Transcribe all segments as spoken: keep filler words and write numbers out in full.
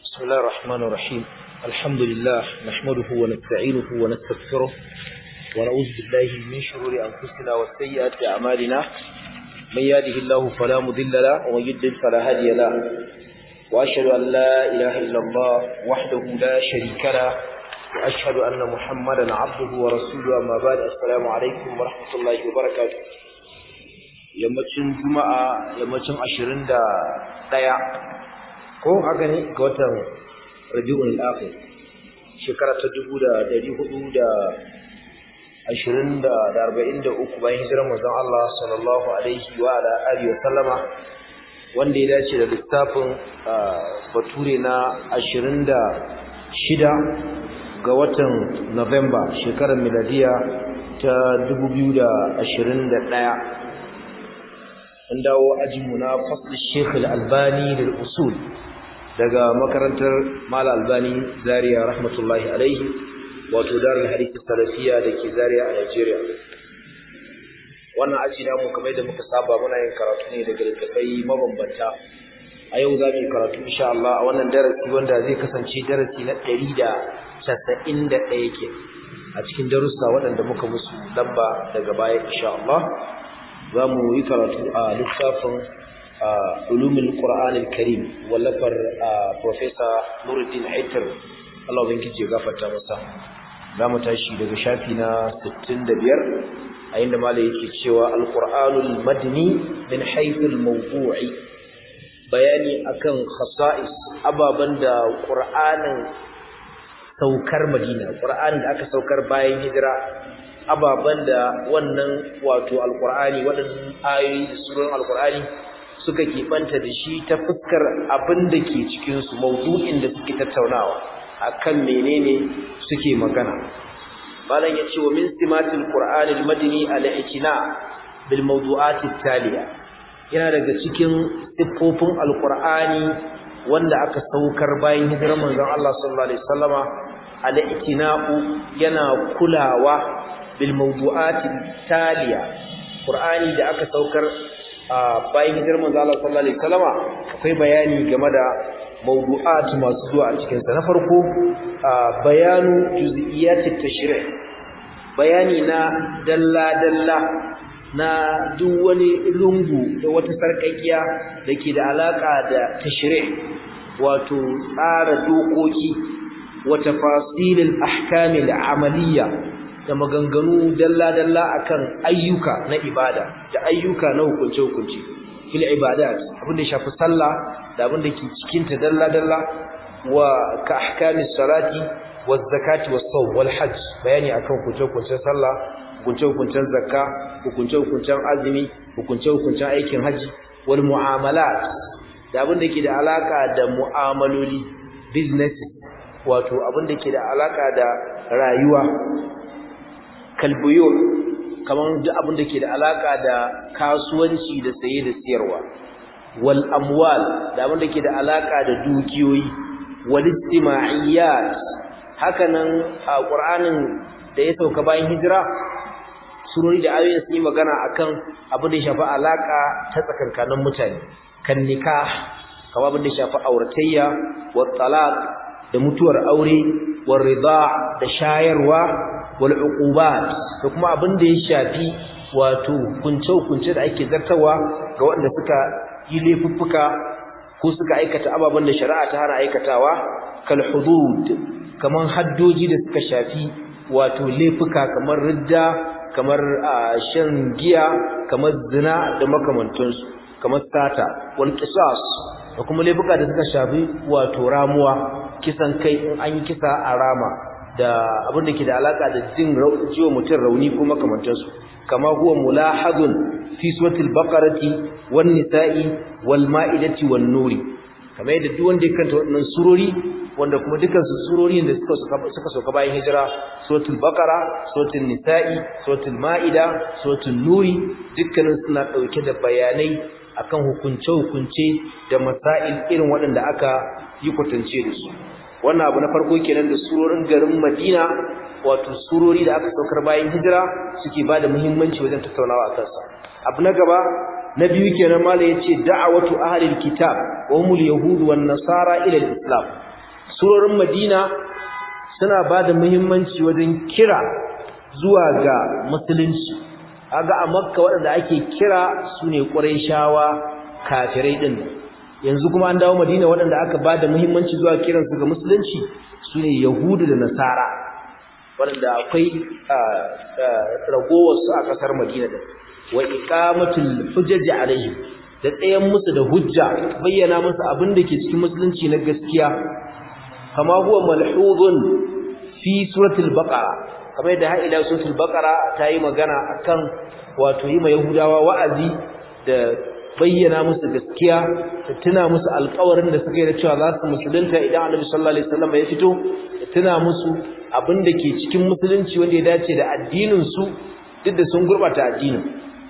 بسم الله الرحمن الرحيم الحمد لله نحمده ونستعينه ونستغفره ونعوذ بالله من شرور أنفسنا وسيئات أعمالنا من يهده الله فلا مضل له ومن يضلل فلا هادي له وأشهد أن لا إله إلا الله وحده لا شريك له وأشهد أن محمدا عبده ورسوله أما بعد السلام عليكم ورحمة الله وبركاته yammacin juma'a yammacin ashirin da ɗaya ko haka ne ga watan Rabiul Akhir shekara ta dubu da ɗari hudu da ashirin da arba'in da uku bayan hijirar manzon Allah sallallahu alaihi wa ala alihi wa sallama wanda ya dace da lissafin bature na ashirin da shida ga watan November shekarar miladiya ta dubu biyu da ashirin da ɗaya an dawo ajinmu na fasl Sheikh Al-Albani lil usul daga makarantar Mal Albani Zaria rahmatullahi alaihi wato darul hadith salafiya dake Zaria a Nigeria wannan aji namu kamar da muka saba muna yin karatu ne daga littafai mabambanta a yau za mu yi karatu insha Allah a wannan darasi wanda zai kasance darasi na ɗari da casa'in da ɗaya ke a cikin darussa waɗanda muka musu lamba daga baya insha Allah za mu yi karatu a littafin ulumul Qur'an al-Karim wallafar Professor Nuruddin Haitar Allah ubangiji ya gafarta masa za mu tashi daga shafi na sittin da biyar a inda malai yake cewa al-Qur'anul madni min haythu al-mawdu'i bayani akan khasa'is ababan da Qur'anin saukar Madina Qur'anin da aka saukar bayan hijira ababan da wannan wato alqur'ani wadannan ayoyi da suran alqur'ani suka kibanta da shi ta fuskar abin da ke cikin su mawdu'in da suke tattaunawa akan menene suke magana malan yace wa min simatil qur'ani almadini al-ikna bil mawdu'at at-taliya yana daga cikin siffofin alqur'ani wanda aka saukar bayan hijirar manzon Allah sallallahu alaihi wasallama al-ikna'u yana kulawa bil mawdu'at taliya qur'ani da aka saukar bayan hijirar manzo Allah sallallahu alaihi wasallama akwai bayani game da mawdu'at masu zuwa a cikin sa na farko bayanu juz'iyat at-tashri' bayani na dalla dalla na duk wani lungu da wata sarkakiya dake da alaka da tashri' wato tsara dokoki wa tafasilil ahkamil amaliyya da maganganu dalla-dalla akan ayyuka na ibada da ayyuka na hukunce-hukunce fil ibadat abin da shafi sallah da abin da ke cikin ta dalla-dalla wa ka ahkamis salati waz zakati was sawm wal hajj bayani akan hukunce-hukuncen sallah hukunce-hukuncen zakka hukunce-hukuncen azumi hukunce-hukuncen aikin haji wal muamalat da abin da ke da alaka da mu'amaloli business wato abin da ke da alaka da rayuwa kalbuyo kaman duk abin da ke da alaka da kasuwanci da saye da siyarwa wal amwal da abin da ke da alaka da dukiyoyi wal istima'iyat hakanan a Qur'anin da ya sauka bayan hijira surori da ayoyin sun yi magana akan abin da ya shafi alaka ta tsakankanin mutane kan nikah kamar abin da ya shafi auratayya wa talaq da mutuwar aure wa rida da shayarwa wal uqubat da kuma abin da ya shafi wato kunce-kunce da ake zartawa ga waɗanda suka yi laifuffuka ko suka aikata ababen da shari'a ta hana aikatawa kal hudud kaman haddoji da suka shafi wato laifuka kamar ridda kamar shan giya kamar zina da makamantansu kamar sata wal qisas da kuma laifuka da suka shafi wato ramuwa kisan kai in an yi kisa a rama da abin da ke da alaka da jin jiwo mutum rauni ko makamantansu kama huwa mulahadun fi suratul baqarati wan nisa'i wal ma'idati wan nuri kamar yadda duk wanda ya kanta wannan surori wanda kuma dukkan su surori da suka suka soka bayan hijira suratul baqara suratul nisa'i suratul ma'ida suratul nuri dukkanin suna dauke da bayanai akan hukunce hukunce da masail irin waɗanda aka yi kwatance da su wannan abu na farko kenan da surorin garin Madina wato surori da aka saukar bayan hijira suke bada muhimmanci wajen tattaunawa akan sa abu na gaba na biyu kenan mala yace da'awatu ahlil kitab wa humul yahud wan nasara ila al-islam surorin Madina suna bada muhimmanci wajen kira zuwa ga musulunci. Kaga a Makka waɗanda ake kira sune Qurayshawa kafirai din. Yanzu kuma an dawo Madina waɗanda aka bada muhimmanci zuwa kiran su ga musulunci sune Yahudu da Nasara waɗanda akwai ragowar su a kasar Madina din. Wa iqamatul hujjaji alaihim da tsayen musu da hujja bayyana musu abin da ke cikin musulunci na gaskiya kama huwa malhuzun fi suratul baqara kamar da haida suratul baqara ta yi magana akan wato yi mai yahudawa wa'azi da bayyana musu gaskiya da tuna musu alƙawarin da suka yi da cewa za su musulunta idan Annabi sallallahu alaihi wasallam ya fito da tuna musu abin da ke cikin musulunci wanda ya dace da addinin su duk da sun gurbata addinin.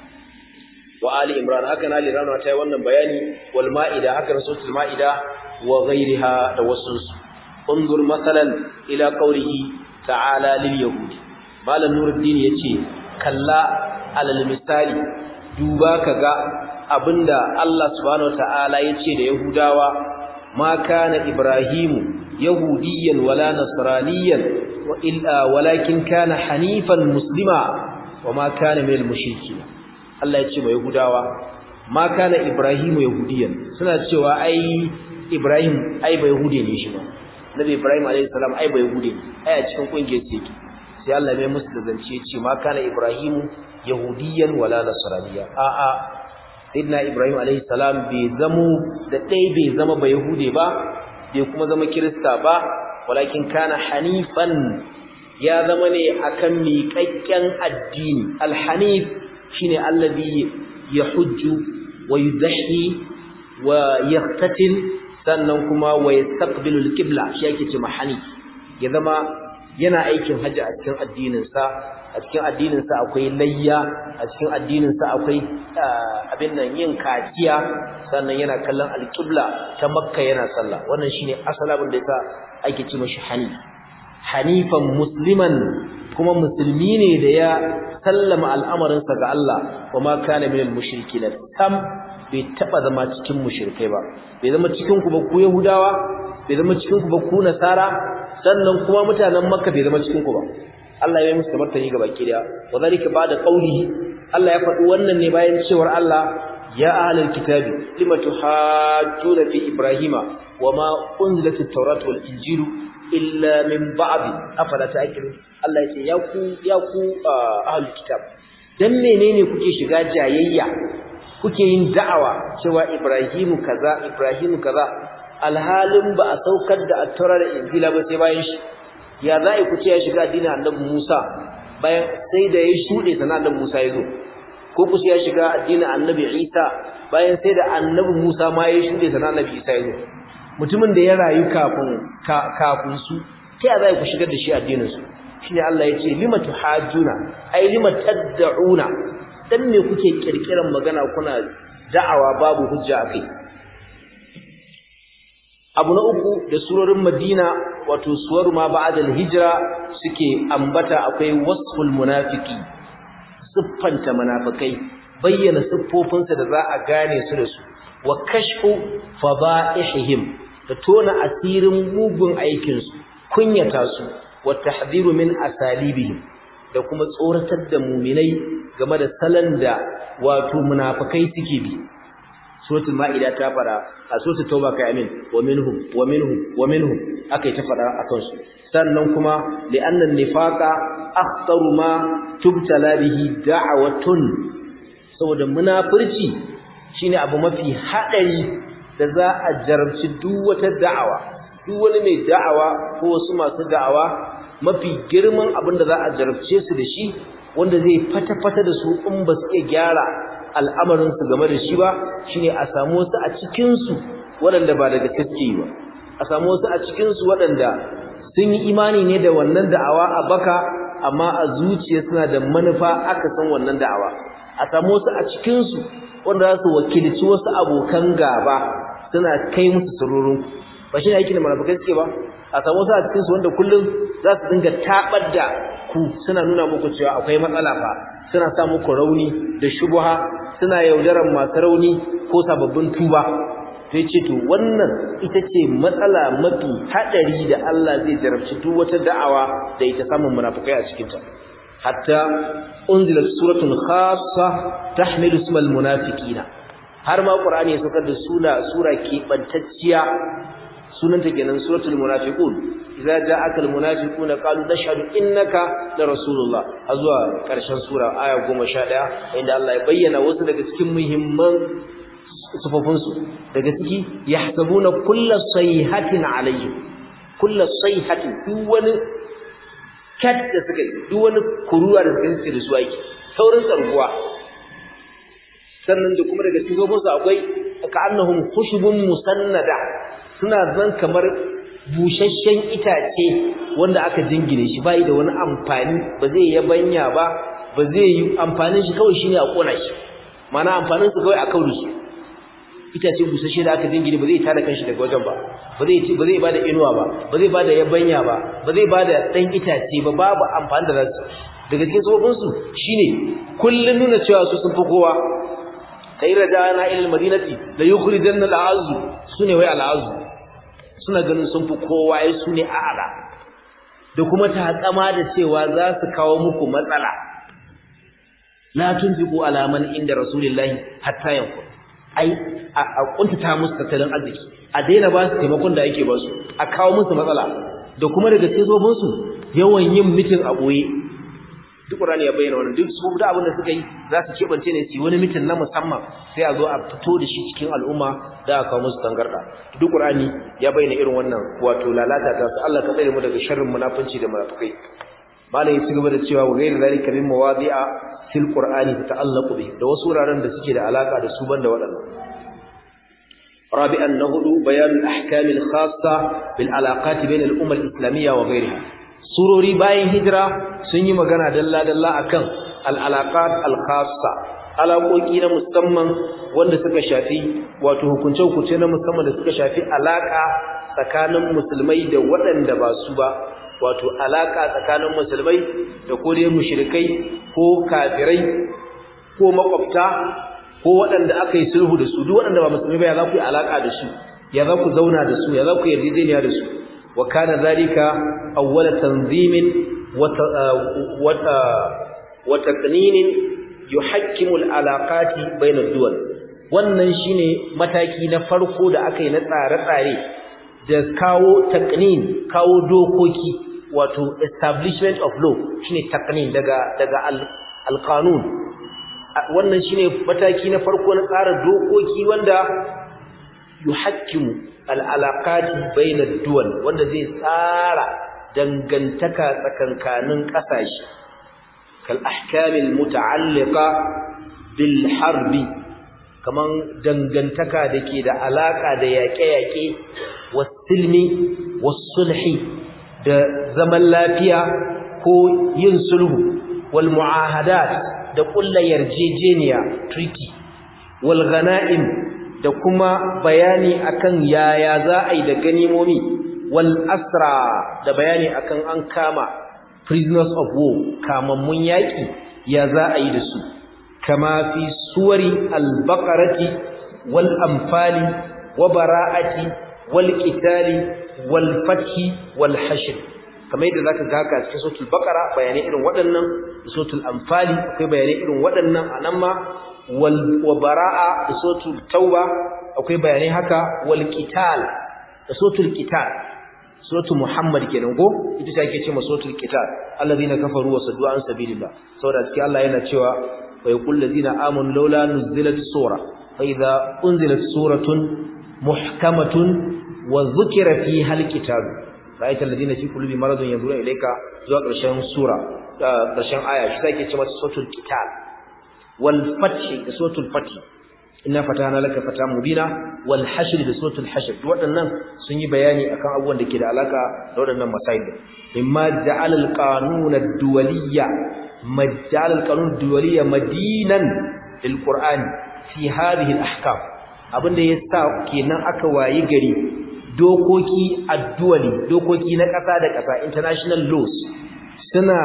wa ali imran haka na ali rana ta yi wannan bayani wal maida haka suratul maida wa ghayriha da wasu unzur masalan ila qawlihi ta'ala lil yahudi malam nuruddin yace kalla alal misali duba kaga abinda Allah subhanahu wataala yace da yahudawa ma kana ibrahimu yahudiyan wala nasraniyan wa illa walakin kana hanifan muslima wa ma kana minal mushrikeen Allah yace mai yahudawa ma kana ibrahimu yahudiyan suna cewa ai ibrahim ai bai yahudi ne shi ba Nabi Ibrahim alayhi salam ai bai yahudi ne ai a cikin kungiyar ce yake sai Allah mai musu da zance yace ma kana ibrahimu yahudiyan wala nasraniya a a sayyidina Ibrahim alayhi salam bai zamo da dai bai zama ba yahude ba bai kuma zama kirista ba walakin kana hanifan ya zama ne akan miƙaƙƙen addini alhanif shine allazi yahujju wa yudhi wa yaqtatil sannan kuma wa yastaqbilu al-qibla shi yake ce mahani ya zama yana aikin haji a cikin addinin sa a cikin addinin sa akwai layya a cikin addinin sa akwai abin nan yin kaciya sannan yana kallon al-qibla ta makka yana sallah wannan shine asalin da yasa ake ce mashi hani hanifan musliman kuma musulmi ne da ya sallama al'amarin sa ga Allah kuma kana minal mushrikin tam bai taba zama cikin mushrikai ba bai zama cikin ku ba ku yahudawa bai zama cikin ku ba ku nasara sannan kuma mutanen makka bai zama cikin ku ba Allah ya yi musu martani ga baki da wadalika ba'da qawlihi Allah ya faɗi wannan ne bayan cewar Allah ya ahlul kitabi limatu hajjuna fi ibrahima wama unzilatit tawratu wal injilu illa min ba'd afala ta'qilun Allah ya ce ya ku ya ku ahlul kitab dan menene kuke shiga jayayya kuke yin da'awa cewa Ibrahimu kaza Ibrahimu kaza alhalin ba a saukar da at-taura da injila ba sai bayan shi ya za'i ku ce ya shiga addinin Annabi Musa bayan sai da ya shude sanan Annabi Musa ya zo ko ku ce ya shiga addinin Annabi Isa bayan sai da Annabi Musa ma ya shude sanan Annabi Isa ya zo mutumin da ya rayu kafin kafin su ta ya za'i ku shigar da shi addinin su shine Allah ya ce limatu hajjuna ai limatad'una dan me kuke kirkiran magana kuna da'awa babu hujja akai abu na uku da surorin Madina wato suwar ma ba'dal hijra suke ambata akwai wasful munafiki siffanta munafikai bayyana siffofinsa da za a gane su da su wa kashfu fada'ihim da tona asirin mugun aikin su kunyata su wa tahdhiru min asalibihim da kuma tsoratar da mu'minai game da salon da wato munafikai suke bi suratul maida ta fara a suratul tauba kai amin wa minhum wa minhum wa minhum akai ta fara akan su sannan kuma li'anna an-nifaqa akhtaru ma tubtala bihi da'watun saboda munafirci shine abu mafi hadari da za a jarabci duk wata da'awa duk wani mai da'awa ko wasu masu da'awa mafi girman abin da za a jarabce su da shi wanda zai fata-fata da su in ba su iya gyara al'amarinsu game da shi ba shine a samu wasu a cikinsu waɗanda ba daga gaske ba a samu wasu a cikinsu waɗanda sun yi imani ne da wannan da'awa a baka amma a zuciya suna da manufa aka san wannan da'awa a samu wasu a cikinsu wanda za su wakilci wasu abokan gaba suna kai musu sururin ba shi ne aikin da munafikai suke ba a samu wasu a cikinsu wanda kullum za su dinga taɓar da ku suna nuna muku cewa akwai matsala fa suna sa muku rauni da shubha suna yaudaran masu rauni ko sababbin tuba sai ce to wannan ita ce matsala mafi hadari da Allah zai jarabci duk wata da'awa da ita samun munafikai a cikin ta hatta unzilat suratun khassa tahmilu ismal munafiqina har ma qur'ani ya saukar da sura sura kebantacciya sunanta kenan suratul munafiqun idza ja'aka almunafiquna qalu nashhadu innaka la rasulullah azwa karshen sura aya goma sha ɗaya inda Allah ya bayyana wasu daga cikin muhimman sufofin su daga ciki yahsabuna kullu sayhatin alayhim kullu sayhatin duk wani kat da suka yi duk wani kuruwa da suka yi da su aiki saurin tsarguwa sannan da kuma daga cikin sufofin su akwai ka'annahum khushubun musannada suna zan kamar busasshen itace wanda aka jingine shi bai da wani amfani ba zai yabanya ba ba zai yi amfanin shi kawai shine a kona shi mana amfanin su kawai a kauri su itace busasshe da aka jingine ba zai tada kanshi daga wajen ba ba zai ba zai bada inuwa ba ba zai bada yabanya ba ba zai bada dan itace ba babu amfani da zasu daga cikin sabobin su shine kullun nuna cewa su sun fi kowa kai rajana ila almadinati la yukhrijanna al'azzu sune wai al'azzu suna ganin sun fi kowa ai sune a'ala da kuma takama da cewa za su kawo muku matsala la tunfiqu ala man inda rasulillahi hatta yanqul ai a kuntata musu tattalin arziki a daina ba su taimakon da yake ba su a kawo musu matsala da kuma daga cikin zobin su yawan yin mitin a boye duk Qur'ani ya bayyana wannan duk su da abin da suka yi za su kebance ne su wani mitin na musamman sai a zo a fito da shi cikin al'umma da aka kawo musu tangarda duk Qur'ani ya bayyana irin wannan wato lalata ta su Allah ka tsare mu daga sharrin munafunci da munafikai malai ya cigaba da cewa wa ghayr zalika min mawadi'a fil Qur'ani tata'allaqu bi da wasu wuraren da suke da alaka da su banda waɗannan rabi'an nahudu bayan al-ahkam al-khassa bil alaqat bain al-umma al-islamiyya wa ghayriha surori bayan hijira sun yi magana dalla-dalla akan al-alaqat al-khassa alaƙoƙi na musamman wanda suka shafi wato hukunce-hukunce na musamman da suka shafi alaƙa tsakanin musulmai da waɗanda ba su ba wato alaƙa tsakanin musulmai da ko dai mushrikai ko kafirai ko makwabta ko waɗanda aka yi sulhu da su duk waɗanda ba musulmai ba ya za ku yi alaƙa da su ya za ku zauna da su ya za ku yarjejeniya da su وكان ذلك أول تنظيم وتقنين يحكم العلاقات بين الدول wannan shine mataki na farko da aka yi na tsare-tsare da kawo taqnin kawo dokoki wato establishment of law shine taqnin daga daga al-qanun wannan shine mataki na farko na tsara dokoki wanda yuhakkimu al-alaqati bayna ad-duwal wanda zai tsara dangantaka tsakankanin kasashe kal ahkamil muta'alliqa bil harbi kaman dangantaka dake da alaka da yaƙe-yaƙe was-silmi was-sulhi da zaman lafiya ko yin sulhu wal mu'ahadat da kullu yarjejeniya treaty wal ghanaim da kuma bayani akan yaya za a yi da ganimomi wal asra da bayani akan an kama prisoners of war kamammun yaki ya za a yi da su kama fi suwari al-baqarati wal anfali wa bara'ati wal qitali wal fathi wal hashr kamar yadda zaka ga haka cikin suratul baqara bayanai irin waɗannan suratul anfali akwai bayanai irin waɗannan anan ma wal wa bara'a da suratul tauba akwai bayanai haka wal qital da suratul qital suratul muhammad kenan ko ita ce ake cewa suratul qital alladhina kafaru wa saddu an sabilillah saboda cikin Allah yana cewa wa yaqul ladina amanu laula nuzilat sura fa idza unzilat suratun muhkamatun wa dhukira fiha alqital ra'aita alladhina fi qulubi maradun yanzuruna ilayka zuwa ƙarshen sura ƙarshen aya shi take cewa suratul qital wal fath da suratul fath inna fatana laka fata mubina wal hashr da suratul hashr waɗannan sun yi bayani akan abubuwan da ke da alaka da waɗannan masail mimma ja'ala al qanun ad duwaliyya majal al qanun ad duwaliyya madinan lil qur'an fi hadhihi al ahkam abinda yasa kenan aka wayi gari dokoki ad-duwali dokoki na ƙasa da ƙasa international laws suna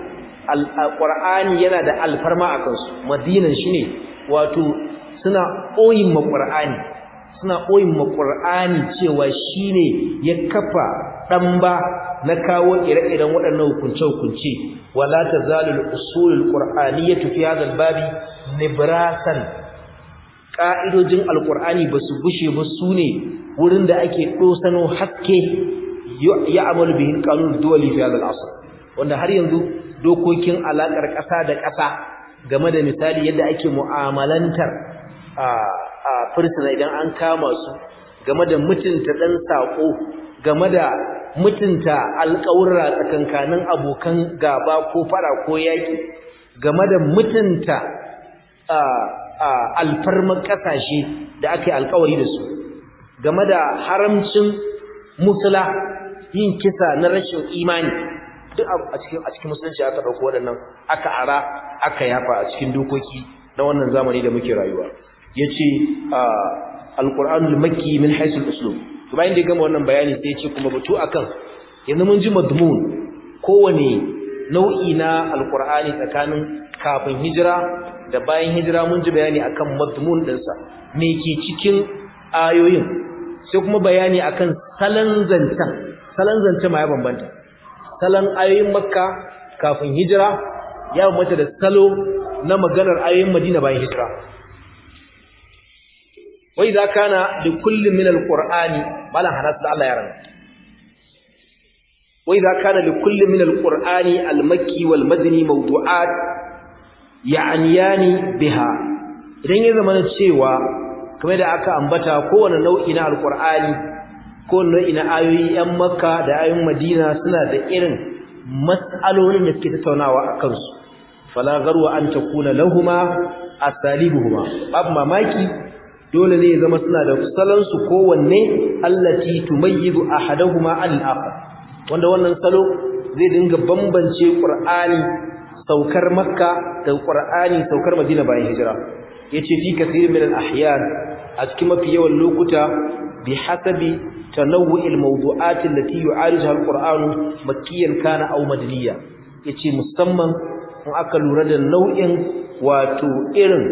al-qur'ani yana da alfarma akan su madinan shine wato suna koyin ma qur'ani suna ɓoyin ma Qur'ani cewa shine ya kafa ɗan ba na kawo ire-iren waɗannan hukunce-hukunce wala tazalul usulul qur'aniyyatu fi hadha al-babi nibrasan ƙa'idojin alqur'ani basu gushe ba sune wurin da ake dosano haske ya amalu bihi al-qanun ad-dawli fi hadha al-asr wanda har yanzu dokokin alakar ƙasa da ƙasa game da misali yadda ake mu'amalantar a a fursuna idan an kama su game da mutunta dan sako game da mutunta alƙawurra tsakankanin abokan gaba ko fara ko yaki game da mutunta alfarman ƙasashe da aka yi alƙawari da su game da haramcin musula yin kisa na rashin imani duk a cikin a cikin musulunci aka dauko waɗannan aka ara aka yafa a cikin dokoki na wannan zamani da muke rayuwa yace alqur'anul makki min haythu al-uslub to bayan da ya gama wannan bayani sai ya ce kuma batu akan yanzu mun ji madmun kowane nau'i na alqur'ani tsakanin kafin hijira da bayan hijira mun ji bayani akan madmun dinsa me ke cikin ayoyin sai kuma bayani akan salan zancan salan zance ma ya bambanta salan ayoyin makka kafin hijira ya bambanta da salo na maganar ayoyin madina bayan hijira wa idza kana li kulli min alqur'ani malan hanas da Allah ya rana wa idza kana li kulli min alqur'ani almakki wal madani mawdu'at ya'niyani biha idan ya zama cewa kamar da aka ambata kowane nau'i na alqur'ani kowane nau'i na ayoyi yan makka da ayoyin madina suna da irin mas'alolin da suke tattaunawa akan su fala garwa an takuna lahumma asalibuhuma babu mamaki dole ne ya zama suna da salon su kowanne allati tumayyizu ahaduhuma al-akhar wanda wannan salo zai dinga bambance qur'ani saukar makka da qur'ani saukar madina bayan hijira yace fi kathir min al-ahyan a cikin mafi yawan lokuta bi hasabi tanawwu' al-mawdu'at allati yu'arijuha al-qur'anu makkiyan kana aw madaniya yace musamman in aka lura da nau'in wato irin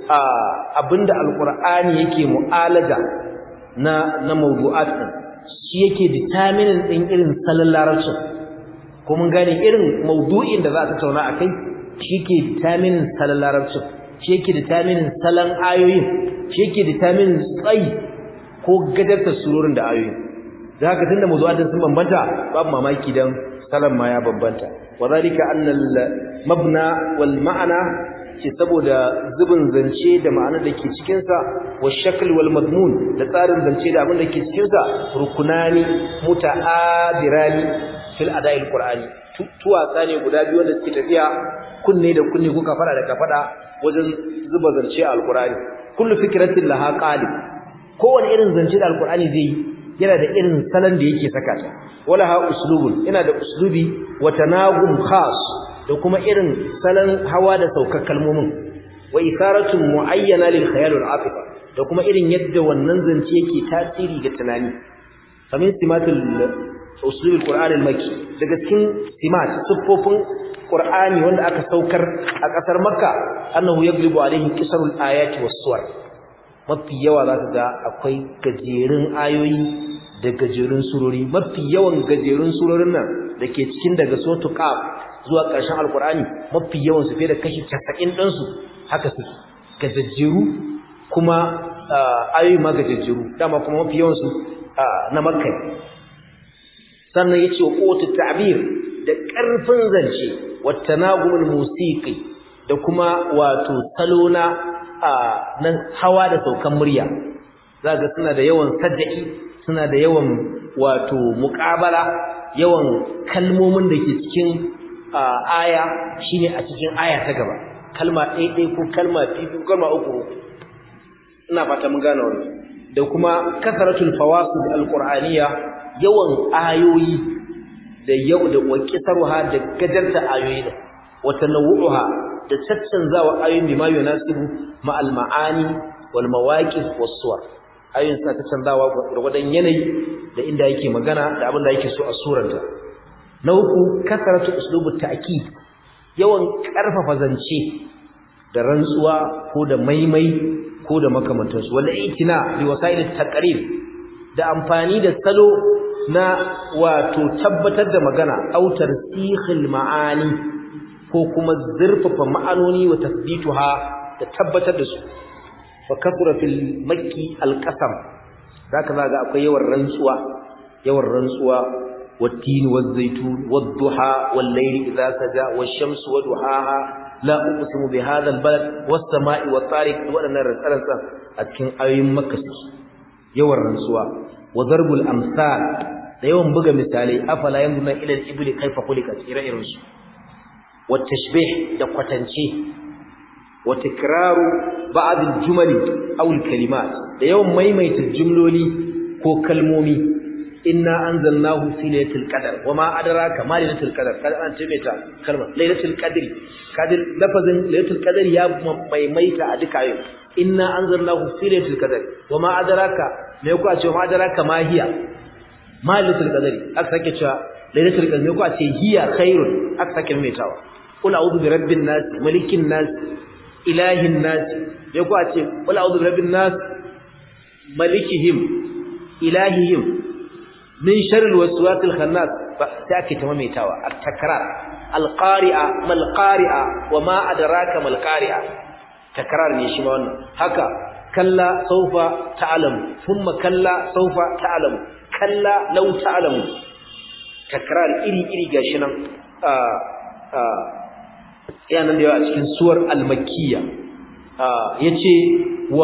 abinda al-qur'ani yake mu'alaja na na mawdu'at din shi yake determining din irin salon larabcin ko mun gane irin mawdu'in da za ta tauna akai shi ke determining salon larabcin shi yake determining salon ayoyin shi yake determining tsayi ko gadarta surorin da ayoyin da haka tunda mawdu'atin sun bambanta babu mamaki dan salon ma ya bambanta wadhalika anna al-mabna wal ma'na ce saboda zubin zance da ma'ana da ke cikin sa wa shakl wal madmun da tsarin zance da abin da ke cikin sa rukunani muta'adirani fil ada'il qur'ani tuwatsa ne guda biyu wanda suke tafiya kunne da kunne ko kafara da kafada wajen zuba zance a alqur'ani kullu fikratin laha qalib kowane irin zance da alqur'ani zai yana da irin salon da yake saka ta wala ha uslubun yana da uslubi wa tanagum khas da kuma irin salon hawa da saukar kalmomin wa isaratun muayyana lil khayal wal atifa da kuma irin yadda wannan zance yake tasiri ga tunani kamin simatul uslub al-qur'an al-makki daga cikin simat siffofin qur'ani wanda aka saukar a kasar makka annahu yaglibu alayhi qisarul ayati was-suwar mafi yawa zaka ga akwai gajerun ayoyi da gajerun surori mafi yawan gajerun surorin nan dake cikin daga suratul qaf zuwa ƙarshen alqur'ani mafi yawan su fiye da kashi casa'in din su haka suke gajejjeru kuma ayoyi ma gajejjeru dama kuma mafi yawan su na makka sannan yace qutu ta'bir da ƙarfin zance wa tanagumul musiqi da kuma wato salona nan hawa da saukan murya zaka suna da yawan sadda'i suna da yawan wato muqabala yawan kalmomin da ke cikin aya shine a cikin aya ta gaba kalma ɗaya ɗaya ko kalma biyu ko kalma uku ina fata mun gane wannan da kuma kasaratul fawasid alqur'aniyya yawan ayoyi da yau da wakisarwa da gajarta ayoyi da wata nawuha da caccanzawa ayoyin bima yunasibu ma al-ma'ani wal mawaqif was suwar ayoyin suna caccanzawa gurgudan yanayi da inda yake magana da abin da yake so a suranta na uku kasaratu uslubut ta'kid yawan karfafa zance da rantsuwa ko da maimai ko da makamantansu wala itina bi wasailit taqrir da amfani da salo na wato tabbatar da magana au tarsikhil ma'ani ko kuma zurfafa ma'anoni wa tasbituha da tabbatar da su fa kasura fil makki alqasam zaka zaga akwai yawan rantsuwa yawan rantsuwa والتين والزيتون والضحى والليل إذا سجى والشمس وضحاها لا أقسم بهذا البلد والسماء والطارق وأنا رسالة أتكن أيام مكة يوم الرسول وضرب الأمثال يوم بقى مثالي أفلا ينظرون إلى الإبل كيف خلقت إلى إرش والتشبيه دقتنشي وتكرار بعض الجمل أو الكلمات يوم ميميت الجملولي كو كلمومي inna anzalnahu fi laylatil qadr wama adraka ma laylatul qadr kada an tabbata kalmar laylatul qadri kadir lafazin laylatul qadr ya maimaita a duka yau inna anzalnahu fi laylatul qadr wama adraka me ku a ce wama adraka ma hiya ma laylatul qadri aka sake cewa laylatul qadr me ku a ce hiya khairun aka sake maimaitawa qul a'udhu bi rabbin nas malikin nas ilahin nas me ku a ce qul a'udhu bi rabbin nas malikihim ilahihim من شر الوسواس الخناس تأكي تماميتاوا التكرار القارئة ما القارئة وما أدراك ما القارئة تكرار نيشمان هكا كلا سوف تعلم ثم كلا سوف تعلم كلا لو تعلم تكرار إلي إلي قاشنا آآ آآ يعني ديوا أتكين سور المكية يتي و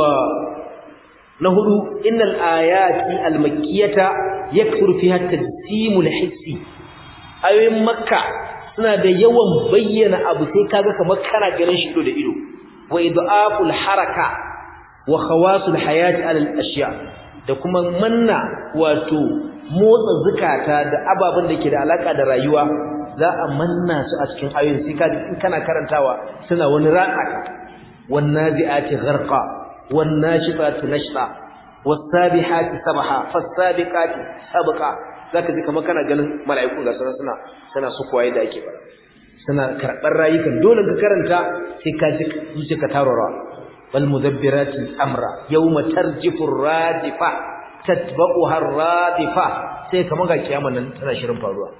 نهدو إن الآيات المكية يكثر فيها التجسيم الحسي أيوة مكة suna da yawan bayyana abu sai kaga kamar kana ganin shi da ido wa idaful haraka wa khawasul hayat ala al-ashya da kuma manna wato motsa zakata da ababen da ke da alaka da rayuwa za a manna su a cikin ayoyin sai kaga in kana karantawa suna wani raka wan nazi'ati gharqa wan nashifati nashta was-sabihati sabha fas-sabiqati sabqa zaka ji kamar kana ganin mala'iku ga suna suna suna su kuwaye da ake fara suna karbar rayukan dole ka karanta sai ka ji zuciyarka tarora wal mudabbirati amra yawma tarjifu ar-radifa tatba'uha ar-radifa sai kamar ga kiyama nan tana shirin faruwa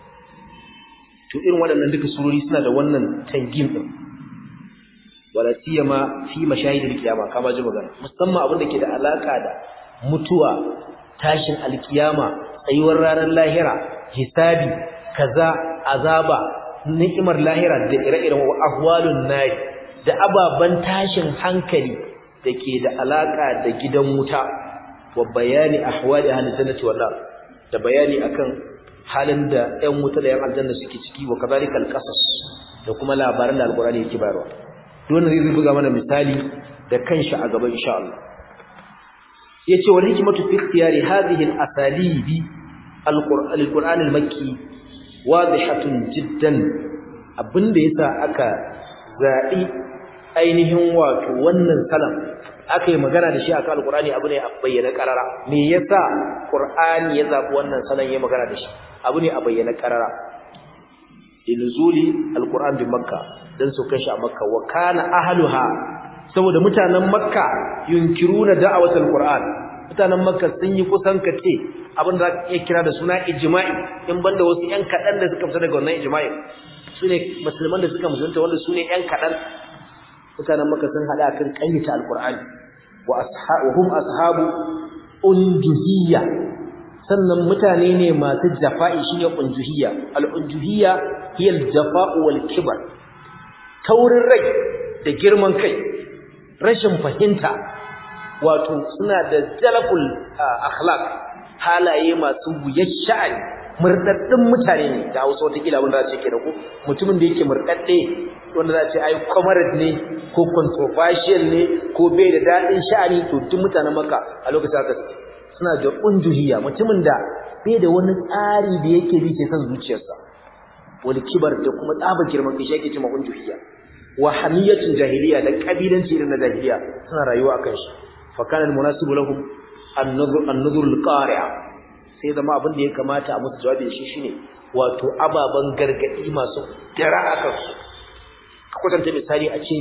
to irin waɗannan duka surori suna da wannan tangim din wala siyama fi mashahidil kiyama kama ji magana musamman abin da ke da alaka da mutuwa tashin alkiyama tsayuwar ranar lahira hisabi kaza azaba ni'imar lahira da ire-iren ahwalun nayi da ababan tashin hankali dake da alaka da gidan wuta wa bayani ahwali ahli jannati wal nar da bayani akan halin da ƴan wuta da ƴan aljanna suke ciki wa kadhalikal qasas da kuma labaran da alqur'ani yake bayarwa don zai buga mana misali da kanshi a gaba insha Allah yace wal hikmatu fi ikhtiyari hadhihi al-asalibi al-Qur'an al-Makki wadihatun jiddan abinda yasa aka zabi ainihin wato wannan salam aka yi magana da shi akan al-Qur'ani abu ne a bayyana karara me yasa Qur'ani ya zabi wannan salam ya magana da shi abu ne a bayyana karara inzuli al-Qur'an bi Makka dan su kashi a Makka wa kana ahluha saboda mutanen Makka yunkiruna da'awatul Qur'an mutanen Makka sun yi kusan kace abin da zaka iya kira da suna ijma'i in banda wasu ƴan kadan da suka fita daga wannan ijma'i sune musulman da suka musulunta wanda sune ƴan kadan mutanen Makka sun hada kan kayyata al-Qur'ani wa ashabuhum ashabu unjuhiyya sannan mutane ne masu jafa'i shine unjuhiyya al-unjuhiyya hiya al-jafa'u wal kibr taurin rai da girman kai rashin fahimta wato suna da jalaful akhlaq halaye masu wuyar sha'ani murdaddin mutane ne da Hausa wata kila wanda za ce ke da ku mutumin da yake murdadde wanda za ce ai comrade ne ko controversial ne ko bai da dadin sha'ani to duk mutanen Makka a lokacin haka suna da unjuhiya mutumin da bai da wani tsari da yake bi sai san zuciyarsa wani kibar da kuma tsaba girman kai shi yake cewa unjuhiya wa hamiyatun jahiliya da kabilanci irin na jahiliya suna rayuwa akan shi fa kana almunasibu lahum an-nuzur an-nuzur al-qari'a sai zama abin da ya kamata a musu jawabi shi shine wato ababan gargadi masu dara akan su ka kwatanta misali a ce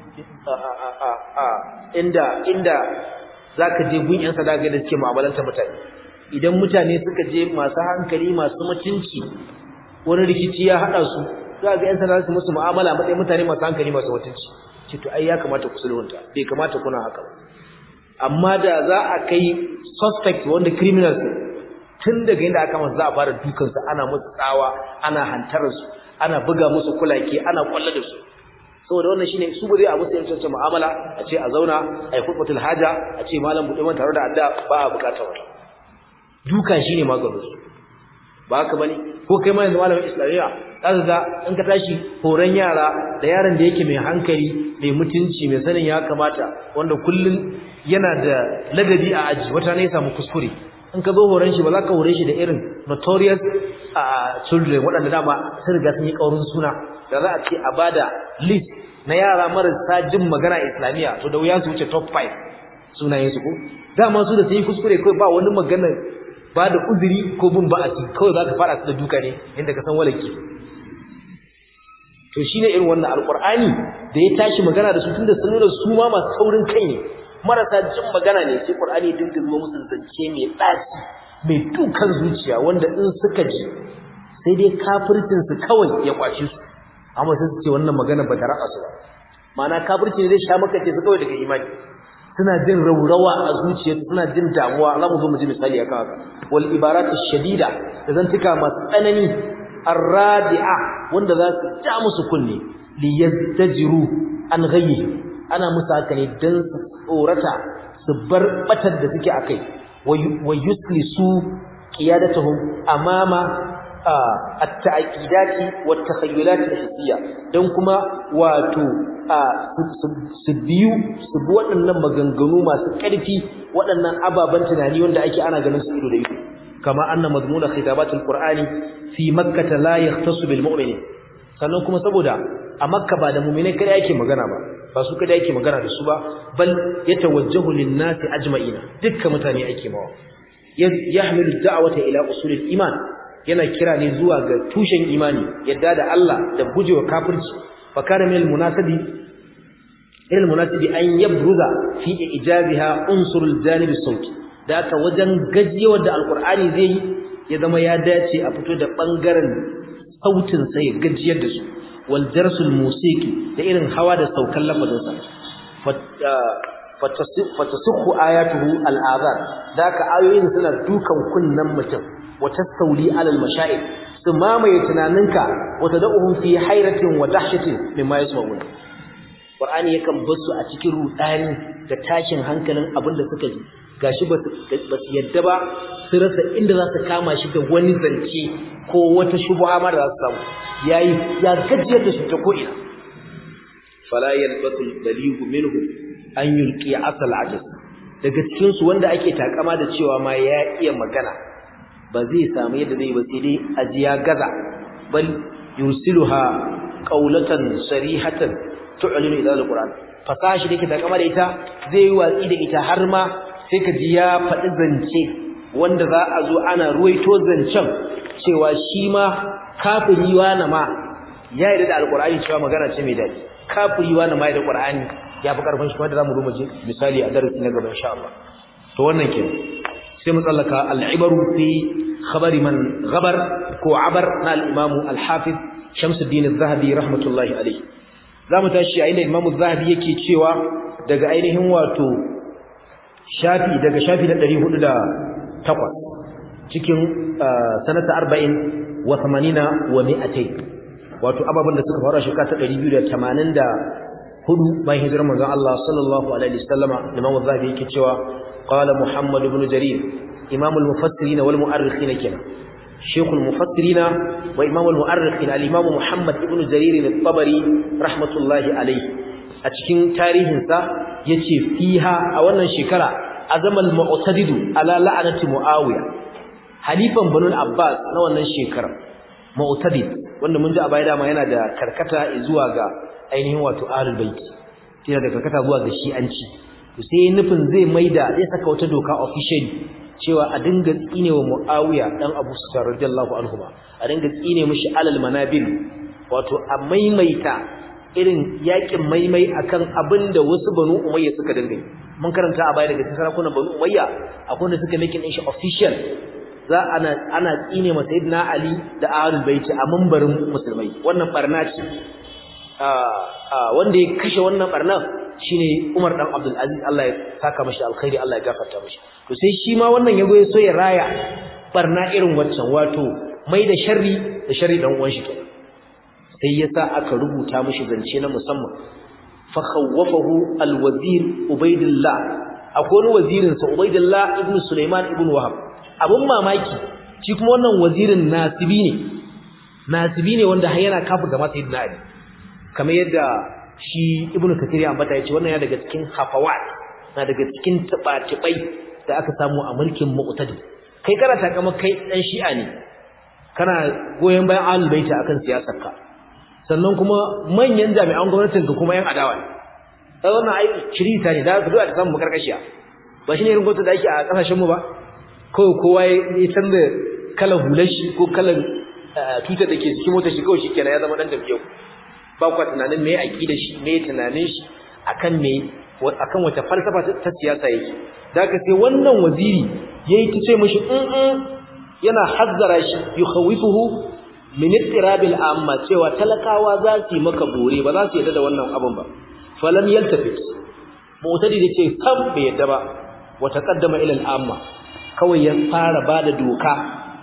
inda inda zaka je gun yan sadaka da suke mu'amalanta mutane idan mutane suka je masu hankali masu mutunci wani rikici ya hada su za ga yan sadaka su musu mu'amala matsayin mutane masu hankali masu mutunci ce to ai ya kamata ku sulhunta bai kamata kuna haka ba amma da za a kai suspect wanda criminals tun daga inda aka masa za a fara dukan su ana musu tsawa ana hantarar su ana buga musu kulake ana kwalla da su saboda wannan shine su ba zai a musu yancin mu'amala a ce a zauna a yi khutbatul haja a ce malam bude man tare da adda ba a bukatar wata duka shine maganin su ba haka bane ko kai ma yanzu malamin islamiyya zaka ga in ka tashi horon yara da yaron da yake mai hankali mai mutunci mai sanin ya kamata wanda kullun yana da ladabi a aji wata ne ya samu kuskure in ka zo horon shi ba za ka hore shi da irin notorious uh, children waɗanda dama sun riga sun yi ƙaurin suna da za a ce a bada list na yara marasa jin magana islamiyya to da wuya su wuce top five sunayen su ko dama su da sun yi kuskure kawai ba wani magana ba da uzuri ko bin ba a ci kawai za ka fara su da duka ne inda ka san walaki to shine irin wannan alqur'ani da ya tashi magana da su tunda sun nuna su ma masu saurin kai ne marasa jin magana ne sai qur'ani dinga zuwa musu zance mai daci mai dukan zuciya wanda in suka ji sai dai kafircin su kawai ya kwace su amma sai su ce wannan magana ba ta raba su ba ma'ana kafirci ne zai sha maka ce su kawai daga imani suna jin raurawa a zuciyarsu suna jin damuwa za mu zo mu ji misali akan haka wal ibaratu shadida da zantuka masu tsanani arradi'a wanda za su ja musu kunne li yazdajiru an ghayyi ana musu haka ne dan su tsorata su bar batar da suke akai wa yuslisu qiyadatuhum amama at-ta'qidati wat-takhayyulat al-hissiyya dan kuma wato su biyu su bi waɗannan maganganu masu ƙarfi waɗannan ababen tunani wanda ake ana ganin su ido da ido kama anna mazmuna khitabatul qur'ani fi makkah la yahtasu bil mu'minin sannan kuma saboda a makka ba da mu'minai kada yake magana ba ba su kada yake magana da su ba bal yatawajjahu lin nasi ajma'ina dukkan mutane ake mawa yahmilu da'wata ila usulil iman yana kira ne zuwa ga tushen imani yadda da Allah da gujewa kafirci fa kana min almunasibi ilal munasibi an yabruza fi ijabiha unsur aljanib as-sauti da aka wajen gajiyewa da alqur'ani zai yi ya zama ya dace a fito da bangaren sautin sai ya gajiyar da su wal jarsul musiqi da irin hawa da saukan lafazin sa fatasukhu ayatuhu al-azan da aka ayoyin suna dukan kunnan mutum وتستولي على المشاعر ثم ما يتناننka وتدعوهم في حيرة ودهشة مما يسمعون Qur'ani yakan basu a cikin rudani da tashin hankalin abinda suka ji gashi ba su yadda ba su rasa inda za su kama shi da wani zance ko wata shubha ma da za su samu yayi ya gajiyar da su ta ko ina fala yalbatul balighu minhu an yulqi asal ajaz daga cikin su wanda ake takama da cewa ma ya iya magana ba zai samu yadda zai ba sai dai ajiya gaza bal yursiluha qawlatan sarihatan tu'linu ila alquran fasashi dake ta kamar ita zai yi watsi da ita har ma sai ka ji ya faɗi zance wanda za a zo ana ruwaito zancen cewa shi ma kafiri wana ma ya yi da alqurani cewa magana ce mai daɗi kafiri wana ma ya da qur'ani ya fi karfin shi wanda zamu zo mu ji misali a darasi na gaba insha Allah to wannan kenan sai mu tsallaka al-ibaru fi khabari man ghabar ko abar na al-imam al-hafiz Shamsuddin az-Zahabi rahmatullahi alayhi zamu tashi a inda imam az-Zahabi yake cewa daga ainihin wato shafi daga shafi na ɗari hudu da takwas cikin sanata arba'in wa thamanina wa mi'atay wato ababan da suka fara shekara ta ɗari biyu da tamanin da hudu bayan hijirar manzon Allah sallallahu alaihi wasallama imam az-Zahabi yake cewa قال محمد بن جرير إمام المفسرين والمؤرخين كنا شيخ المفسرين وإمام المؤرخين الإمام محمد بن جرير الطبري رحمة الله عليه أتكين تاريخ يتي فيها أولا شكرا أزم المعتدد على لعنة معاوية حليفا بن العباس نوانا شكرا معتدد وأن من جاء بايدا ما ينادى كركتا إزواغا أينه واتو آل البيت تنا دا كركتا زواغا شيئانشي sai nufin zai maida zai saka wata doka officially cewa a dinga tsine wa Muawiya dan Abu Sufyan radiyallahu anhu a dinga tsine mishi alal manabil wato a maimaita irin yakin maimai akan abin da wasu banu umayya suka dinga mun karanta a baya daga cikin sarakunan banu umayya akwai wanda suka make din shi official za ana ana tsine masa sayyidina ali da ahlul bait a mambarin musulmai wannan barna ce wanda ya kashe wannan barna shine Umar dan Abdul Aziz Allah ya saka mashi alkhairi Allah ya gafarta mashi to sai shi ma wannan yago ya so ya raya barna irin waccan wato mai da sharri da sharri dan uwan shi kenan sai yasa aka rubuta mashi zance na musamman fa khawwafahu alwazir Ubaydullah akwai wazirin sa Ubaydullah ibn Sulaiman ibn Wahab abun mamaki shi kuma wannan wazirin nasibi ne nasibi ne wanda har yana kafu ga Sayyidina Ali kamar yadda shi Ibn Kathir ya ambata yace wannan ya daga cikin hafawat na daga cikin tabatibai da aka samu a mulkin Mu'tadi kai kana takama kai dan Shi'a ne kana goyen bayan Ahlul Bait akan siyasarka sannan kuma manyan jami'an gwamnatin ka kuma yan adawa ne sai wannan ai shirita ne da ka duka samu makarkashiya ba shine irin gwamnati da yake a kasashen mu ba kawai kowa ya canza kalar hular shi ko kalar tutar da ke cikin motar shi kawai shikenan ya zama dan dabiyo ba kwa tunanin me aqida shi me tunanin shi akan me akan wata falsafa ta siyasa yake da ka sai wannan waziri yayi tace mishi in yana hazzara shi yukhawifuhu min ittirabil amma cewa talakawa za su yi maka bore ba za su yadda da wannan abun ba falam yaltafit mu'tadi dace kam bai yadda ba wa taqaddama ila al amma kawai ya fara bada doka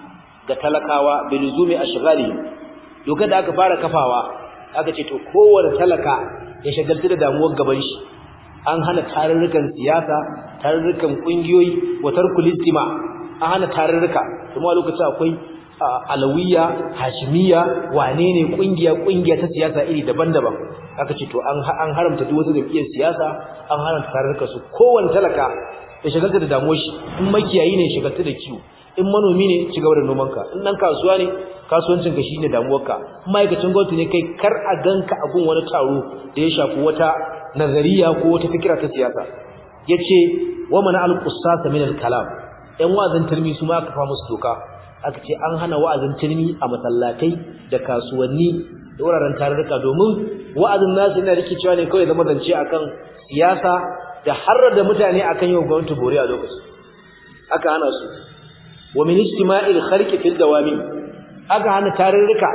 ga talakawa biluzumi ashghali doka da aka fara kafawa aka ce to kowanne talaka ya shagaltu da damuwar gaban shi an hana tarurrukan siyasa tarurrukan kungiyoyi wa tarkul istima an hana tarurruka kuma lokacin akwai alawiya hashimiya wane ne kungiya kungiya ta siyasa iri daban-daban aka ce to an an haramta duk wata jam'iyyar siyasa an haramta tarurruka su kowanne talaka ya shagaltu da damuwar shi in makiyayi ne shagaltu da kiwo in manomi ne ci gaba da nomanka in dan kasuwa ne kasuwancin ka shine damuwarka in ma'aikacin gwamnati ne kai kar a ganka a gun wani taro da ya shafi wata nazariya ko wata fikira ta siyasa yace wa mana al-qussas min al-kalam ɗan wa'azin tilmi su ma aka fa musu doka aka ce an hana wa'azin tilmi a masallatai da kasuwanni da wuraren tarurruka domin wa'azin nasu yana rikicewa ne kawai zama zance akan siyasa da har da mutane akan yau gwamnati bore a lokacin aka hana su wa min istima'il khalqi fil dawami aka hana tarurruka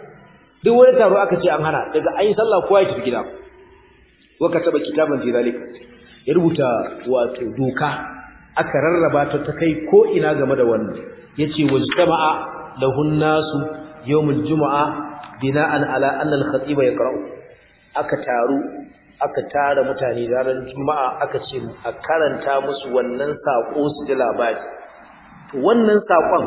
duk wani taro aka ce an hana daga ayi sallah kowa ya tafi gida wa kataba kitaban fi zalika ya rubuta wato doka aka rarraba ta ta kai ko ina game da wannan yace wajtama'a lahun nasu yawmul jumu'a bina'an ala anna al-khatiba yaqra'u aka taru aka tara mutane ranar juma'a aka ce a karanta musu wannan sako su ji labari wannan sakon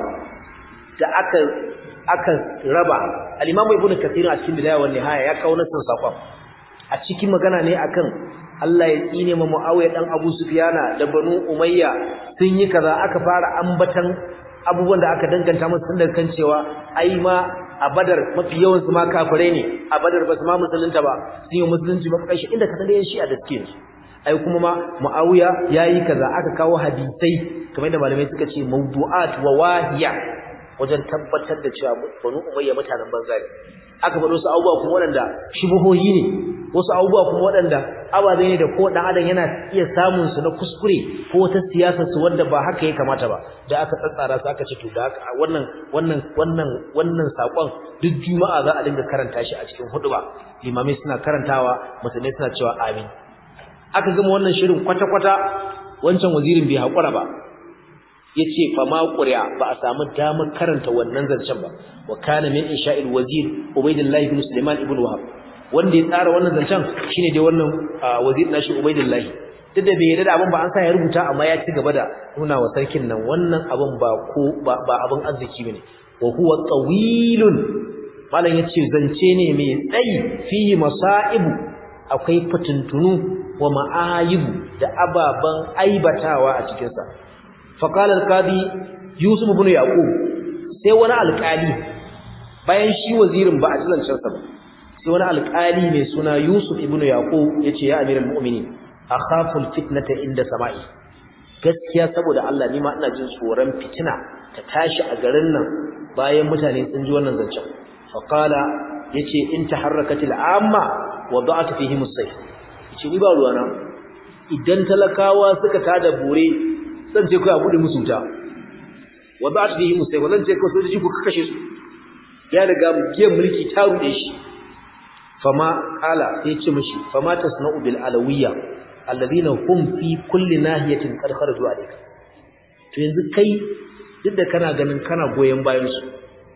da aka aka raba al-Imam Ibn Kathir a cikin bidaya wa nihaya ya kawo nasin sakon a cikin magana ne akan Allah ya tsine ma Muawiya dan Abu Sufyana da Banu Umayya sun yi kaza aka fara ambatan abubuwan da aka danganta musu tun da kan cewa ai ma a Badar mafi yawan su ma kafirai ne a Badar ba su ma musulunta ba sun yi musulunci ba kai shi inda ka san da yan shi'a da suke ai kuma ma Muawiya yayi kaza aka kawo hadisai kamar da malamai suka ce mawdu'at wa wahiya wajen tabbatar da cewa Banu Umayya mutanen banza ne aka faɗo su abubuwa kuma waɗanda shubuhohi ne wasu abubuwa kuma waɗanda ababe ne da ko dan adam yana iya samun su na kuskure ko ta siyasa su wanda ba haka ya kamata ba da aka tsatsara su aka ce to da haka wannan wannan wannan wannan sakon duk juma'a za a dinga karanta shi a cikin huduba limamai suna karantawa musulmai suna cewa amin aka gama wannan shirin kwata-kwata wancan wazirin bai haƙura ba yace fa ma qur'a ba a samu damar karanta wannan zancen ba wa kana min insha'il wazir Ubaydullah ibn Sulaiman ibn Wahab wanda ya tsara wannan zancen shine dai wannan wazir nashi Ubaydullah duk da bai yarda da abin ba an sa ya rubuta amma ya ci gaba da nuna wa sarkin nan wannan abin ba ko ba abin arziki bane wa huwa tawilun malan yace zance ne mai tsayi fihi masaibu akwai fituntunu wa ma'ayibu da ababan aibatawa a cikin sa faqala al-qadi yusuf ibn yaqub sai wani alƙali bayan shi wazirin ba a tilancin sa ba sai wani alƙali mai suna yusuf ibn yaqub yace ya amiral mu'minin akhafu al-fitnata inda sama'i gaskiya saboda Allah ni ma ina jin tsoron fitina ta tashi a garin nan bayan mutane sun ji wannan zancen faqala yace in taharrakatil amma wada'tu fihim as-sayf ce ni ba ruwana idan talakawa suka tada bore zan ce kai a bude musu wuta wada'tu fihim as-sayf zan ce kai sojoji ku kashe su ya riga giyan mulki ta rude shi fama qala sai ce mishi fama tasna'u bil alawiyya alladhina hum fi kulli nahiyatin qad kharaju alayka to yanzu kai duk da kana ganin kana goyen bayan su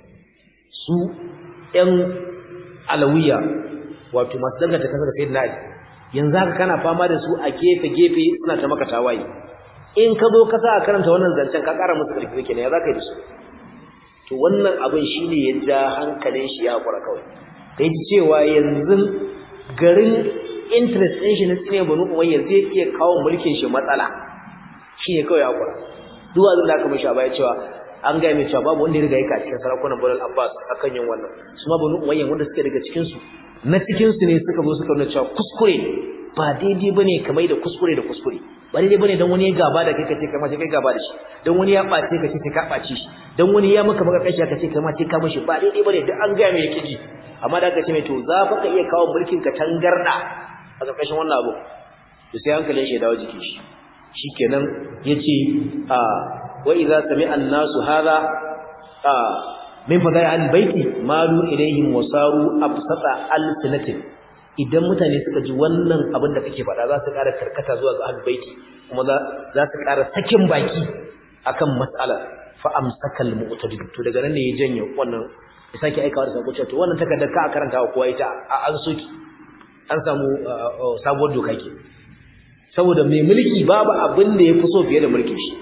su ƴan alawiya wato masu danganta kansa da sayyidina Ali yanzu haka kana fama da su a gefe gefe suna ta maka tawaye in ka zo ka sa karanta wannan zancen ka ƙara musu ƙarfi kenan ya zaka yi da su to wannan abin shine ya ja hankalin shi ya hakura kawai kai ji cewa yanzu garin interest ɗin shi na tsine banu umayya zai iya kawo mulkin shi matsala shine kawai hakura duk wanda da aka mishi a baya cewa an ga mai cewa babu wanda ya riga yake a cikin sarakunan Bani Abbas akan yin wannan su ma banu umayya wanda suke daga cikin su na cikin su ne suka zo suka nuna cewa kuskure ba daidai bane kamar da kuskure da kuskure ba daidai bane dan wani ya gaba da kai kace kai ma sai kai gaba da shi dan wani ya bace ka ce ka bace shi dan wani ya maka baka kashi ka ce kai ma sai ka mishi ba daidai bane duk an ga mai yake ji amma da aka ce mai to za fa ka iya kawo mulkin ka tangarda a karkashin wannan abu to sai hankalin shi ya dawo jikin shi shikenan yace a wa idza sami'a an-nasu hadha a min fadai al-baiti malu ilayhim wasaru absata al-sanatin idan mutane suka ji wannan abin da kake faɗa za su ƙara karkata zuwa ga al-baiti kuma za su ƙara sakin baki akan mas'ala fa amsaka al-mu'tadid to daga nan ne ya janye wannan ya sake aikawa da sako cewa to wannan takardar ka karanta wa kowa ita an soki an samu sabuwar doka ke saboda mai mulki babu abin da yafi so fiye da mulkin shi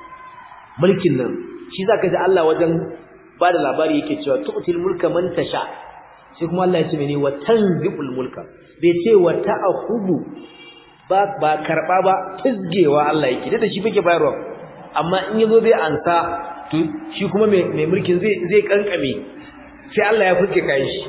mulkin nan shi zaka ji Allah wajen ba da labari yake cewa tu'til mulka man tasha sai kuma Allah ya ce mene wa tanzibul mulka bai ce wa ta'khudhu ba ba karba ba tizgewa Allah yake da shi fike bayarwa amma in yazo bai ansa to shi kuma mai mai mulkin zai zai kankame sai Allah ya fuske kai shi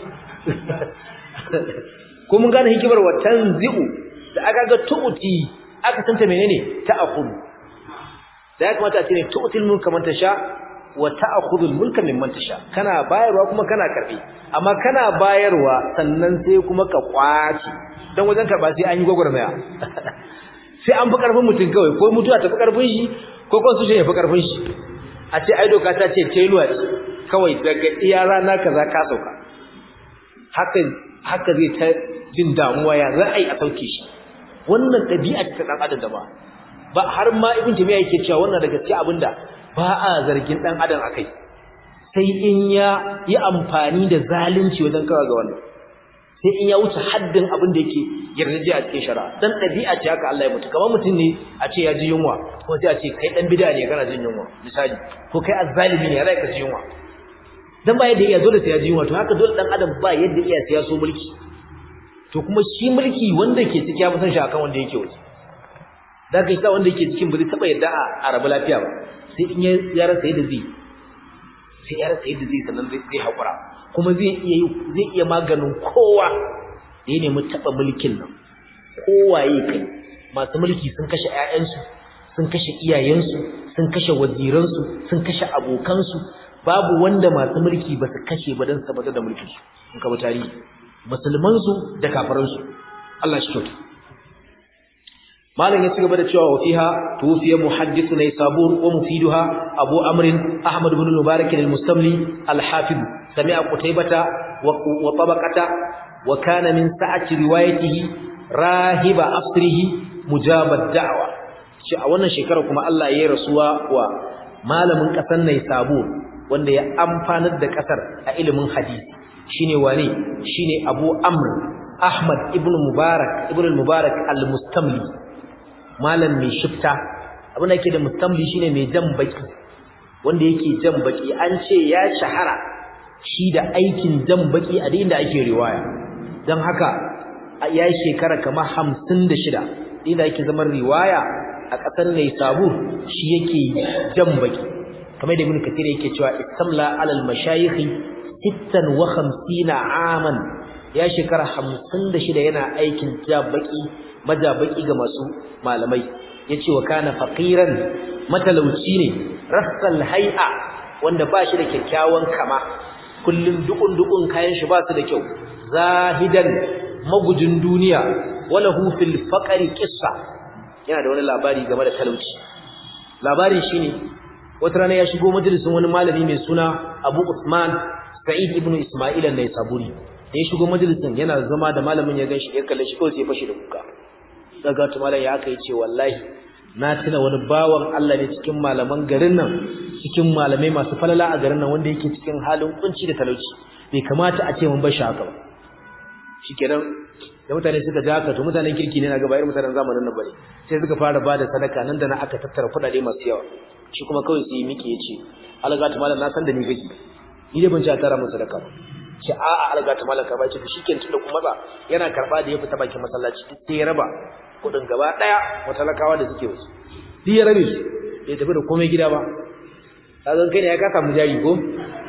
ko mun gane hikimar wa tanzi'u da aka ga tu'ti aka tanta menene ta'khudhu da ya kamata a ce ne tu'til mulka man tasha wa ta'khudhul mulka mimman tasha kana bayarwa kuma kana karbi amma kana bayarwa sannan sai kuma ka kwaci dan wajen karba sai an yi gogormaya sai an fi karfin mutun kawai ko mutuwa ta fi karfin shi ko constitution ya fi karfin shi a ce ai doka ta ce teluwa kawai daga iya rana kaza ka sauka haka haka zai ta jin damuwa ya za a yi a sauke shi wannan dabi'a ta dan adam da ba ba har ma ibn jami'a yake cewa wannan daga cikin abinda ba a zargin dan adam akai sai in ya yi amfani da zalunci wajen kawo ga wannan sai in ya wuce haddin abin da yake yardaje a cikin shari'a dan dabi'a ce haka Allah ya mutu kamar mutum ne a ce ya ji yunwa ko sai a ce kai dan bid'a ne kana jin yunwa misali ko kai azzalimi ne rai ka ji yunwa dan ba yadda iya dole sai ya ji yunwa to haka dole dan adam ba yadda iya sai ya so mulki to kuma shi mulki wanda ke ciki ya san shi akan wanda yake waje da kai sa wanda yake cikin ba zai taba yadda a rabu lafiya ba sai in ya rasa yadda zai sai ya rasa yadda zai sannan zai haƙura kuma zai iya zai iya maganin kowa da ya nemi taɓa mulkin nan kowaye kai masu mulki sun kashe ƴaƴansu sun kashe iyayensu sun kashe waziransu sun kashe abokansu babu wanda masu mulki ba su kashe ba don saboda da mulkin su in ka bi tarihi musulmansu da kafiransu Allah shi kyauta malam ya cigaba da cewa wa fiha tufiya muhaddith naysabur wa mufiduha abu amr ahmad ibn mubarak al-mustamli al-hafiz sami'a qutaybata wa tabaqata wa kana min sa'ati riwayatihi rahiba asrihi mujabad da'wa shi a wannan shekara kuma Allah ya rasuwa wa malamin kasar naysabur wanda ya amfanar da kasar a ilimin hadisi shine wane shine abu amr ahmad ibn mubarak ibn al-mubarak al-mustamli malam mai shifta abin da yake da mustamli shine mai jan baki wanda yake jan baki an ce ya shahara shi da aikin jan baki a inda ake riwaya dan haka ya shekara kamar hamsin da shida inda yake zaman riwaya a kasar Naysabur shi yake jan baki kamar da Ibn Kathir yake cewa istamla alal mashayikh sittan wa khamsina aman ya shekara hamsin da shida yana aikin jan baki majabaki ga masu malamai yace wa kana faqiran matalauci ne rassal hay'a wanda ba shi da kyakkyawan kama kullun dukun dukun kayan shi ba su da kyau zahidan magujin duniya walahu fil faqri qissa yana da wani labari game da talauci labarin shine wata rana ya shigo majalisin wani malami mai suna Abu Usman Sa'id ibn Isma'il an-Naisaburi da ya shigo majalisin yana zama da malamin ya ganshi ya kalle shi kawai sai ya fashi da kuka daga to malam ya aka yace wallahi na tuna wani bawan Allah ne cikin malaman garin nan cikin malamai masu falala a garin nan wanda yake cikin halin kunci da talauci bai kamata a ce mun bar shi haka ba shikenan da mutane suka ji haka to mutanen kirki ne na ga bayar mutanen zamanin nan bane sai suka fara bada sadaka nan da na aka tattara kudade masu yawa shi kuma kawai sai miki yace algatu malam na san da ni kake ni dai ban ci a tara mun sadaka ba ce a a algatu malam ka ba ce to shikenan tunda kuma ba yana karba da ya fita bakin masallaci sai ya raba kudin gaba daya matalakawa da suke wasu duk ya rabe su ya tafi da komai gida ba kazan kai ne ya ka samu jari ko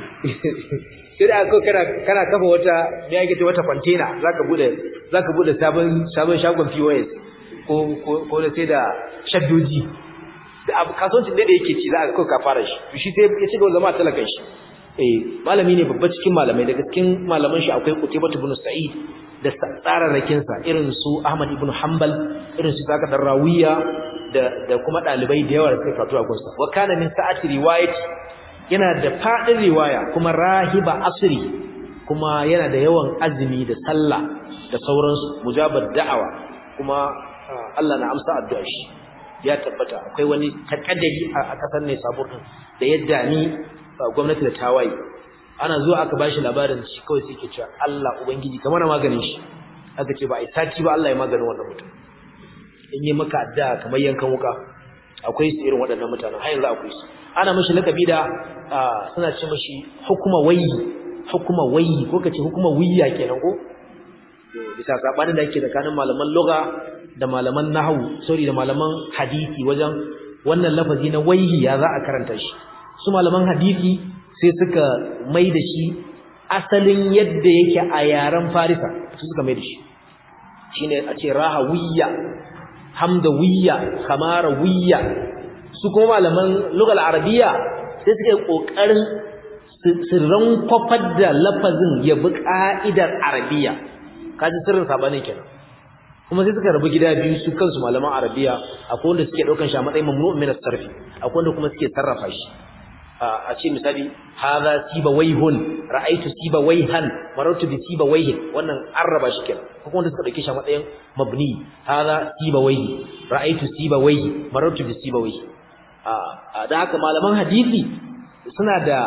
sai da ko kana kana kafa wata me yake ta wata container zaka bude zaka bude sabon sabon shagon P O S ko ko ko da sai da shaddoji da abu kasuwancin da yake ci za ka ka fara shi to shi sai ya ci gaba zama talakan shi eh malami ne babba cikin malamai daga cikin malaman shi akwai Qutaybah ibn Sa'id da tsararrakin sa irin su Ahmad ibn Hanbal irin su Zaka Darrawiya da da kuma dalibai da yawa da suka karatu a gunsa wa kana min sa'ati riwayati yana da fadin riwaya kuma rahiba asri kuma yana da yawan azumi da sallah da sauransu mujabar da'awa kuma Allah na amsa addu'a shi ya tabbata akwai wani takaddari a kasar ne sabuwar da yadda ni gwamnati da tawaye ana zuwa aka bashi labarin shi kawai sai ke cewa Allah ubangiji kamar maganin shi aka ce ba ai sati ba Allah ya maganin wannan mutum in yi maka addu'a kamar yankan wuka akwai su irin waɗannan mutanen har yanzu akwai su ana mishi lakabi da suna ce mishi hukuma wayyi hukuma wayyi ko kace hukuma wiyya kenan ko bisa sabanin da yake tsakanin malaman lugha da malaman nahwu sorry da malaman hadisi wajen wannan lafazi na wayyi ya za a karanta shi su malaman hadisi sai suka mai da shi asalin yadda yake a yaren Farisa su suka mai da shi shine a ce rahawiyya hamdawiyya kamarawiyya su kuma malaman lugal arabiya sai suka yi kokarin sirran kwafar da lafazin ya bi ka'idar arabiya kaji sirrin sabanin kenan kuma sai suka rabu gida biyu su kansu malaman arabiya akwai wanda suke daukan shi a matsayin mamnu'un min as-sarfi akwai wanda kuma suke sarrafa shi a ce misali hadha sibawayhun ra'aytu sibawayhan marartu bi sibawayhin wannan arraba shi kenan ko wanda suka dauke shi a matsayin mabni hadha sibawayhi ra'aytu sibawayhi marartu bi sibawayhi a da haka malaman hadisi suna da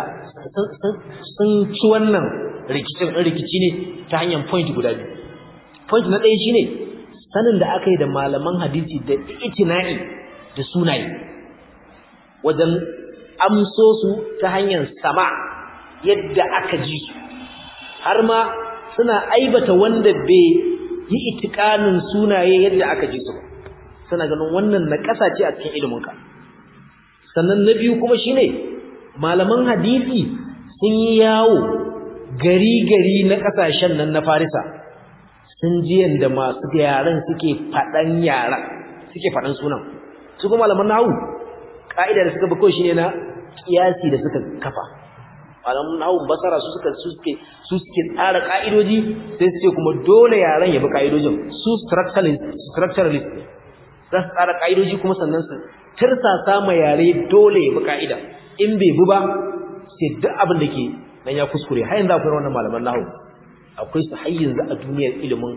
sun ci wannan rikicin rikici ne ta hanyar point guda biyu point na ɗaya shine sanin da aka yi da malaman hadisi da itina'i da sunaye wajen amso su ta hanyar sama yadda aka ji su har ma suna aibata wanda bai yi itikanin sunaye yadda aka ji su suna ganin wannan na ƙasa ce a cikin iliminka sannan na biyu kuma shine malaman hadisi sun yi yawo gari-gari na ƙasashen nan na Farisa sun ji yadda masu yaran suke faɗan yaran suke faɗan sunan su kuma malaman nahu ƙa'ida da suka bi kawai shine na kiyasi da suka kafa malaman nahu basara su suka su suke su suke tsara ka'idoji sai su ce kuma dole yaran ya bi ka'idojin su structuralist structuralist ne za su tsara ka'idoji kuma sannan su tirsasa ma yare dole ya bi ka'ida in bai bi ba sai duk abin da ke nan ya kuskure har yanzu akwai wannan malaman nahu akwai su har yanzu a duniyar ilimin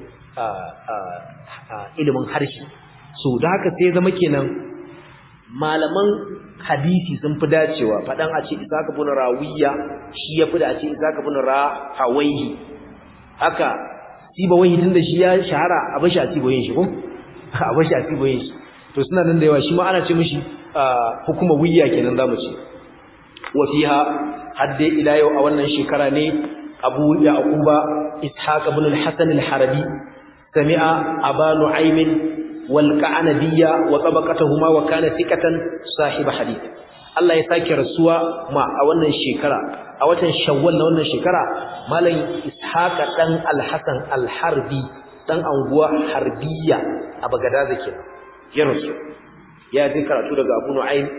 ilimin harshe so da haka sai zama kenan malaman hadisi sun fi dacewa fadan a ce Isaka ibn Rawiya shi ya fi da a ce Isaka ibn Rahawayhi haka Sibawayhi tunda shi ya shahara a bashi a Sibawayhi shi ko a bashi a Sibawayhi shi to suna nan da yawa shi ma ana ce mishi hukuma wiyya kenan zamu ce wa fiha hadda ila yau a wannan shekara ne Abu Yaquba Ishaq ibn al-Hasan al-Harabi sami'a Aba Nu'aym والقعنبية وطبقتهما وكان ثقة صاحب حديث الله يساكي رسوا ما أولا الشكرة أولا شوال أولا الشكرة مالا إسحاق تن الحسن الحربي تن أنبوى حربية أبا قدازك يرسو يا ذكرة تلقى أبو نعيم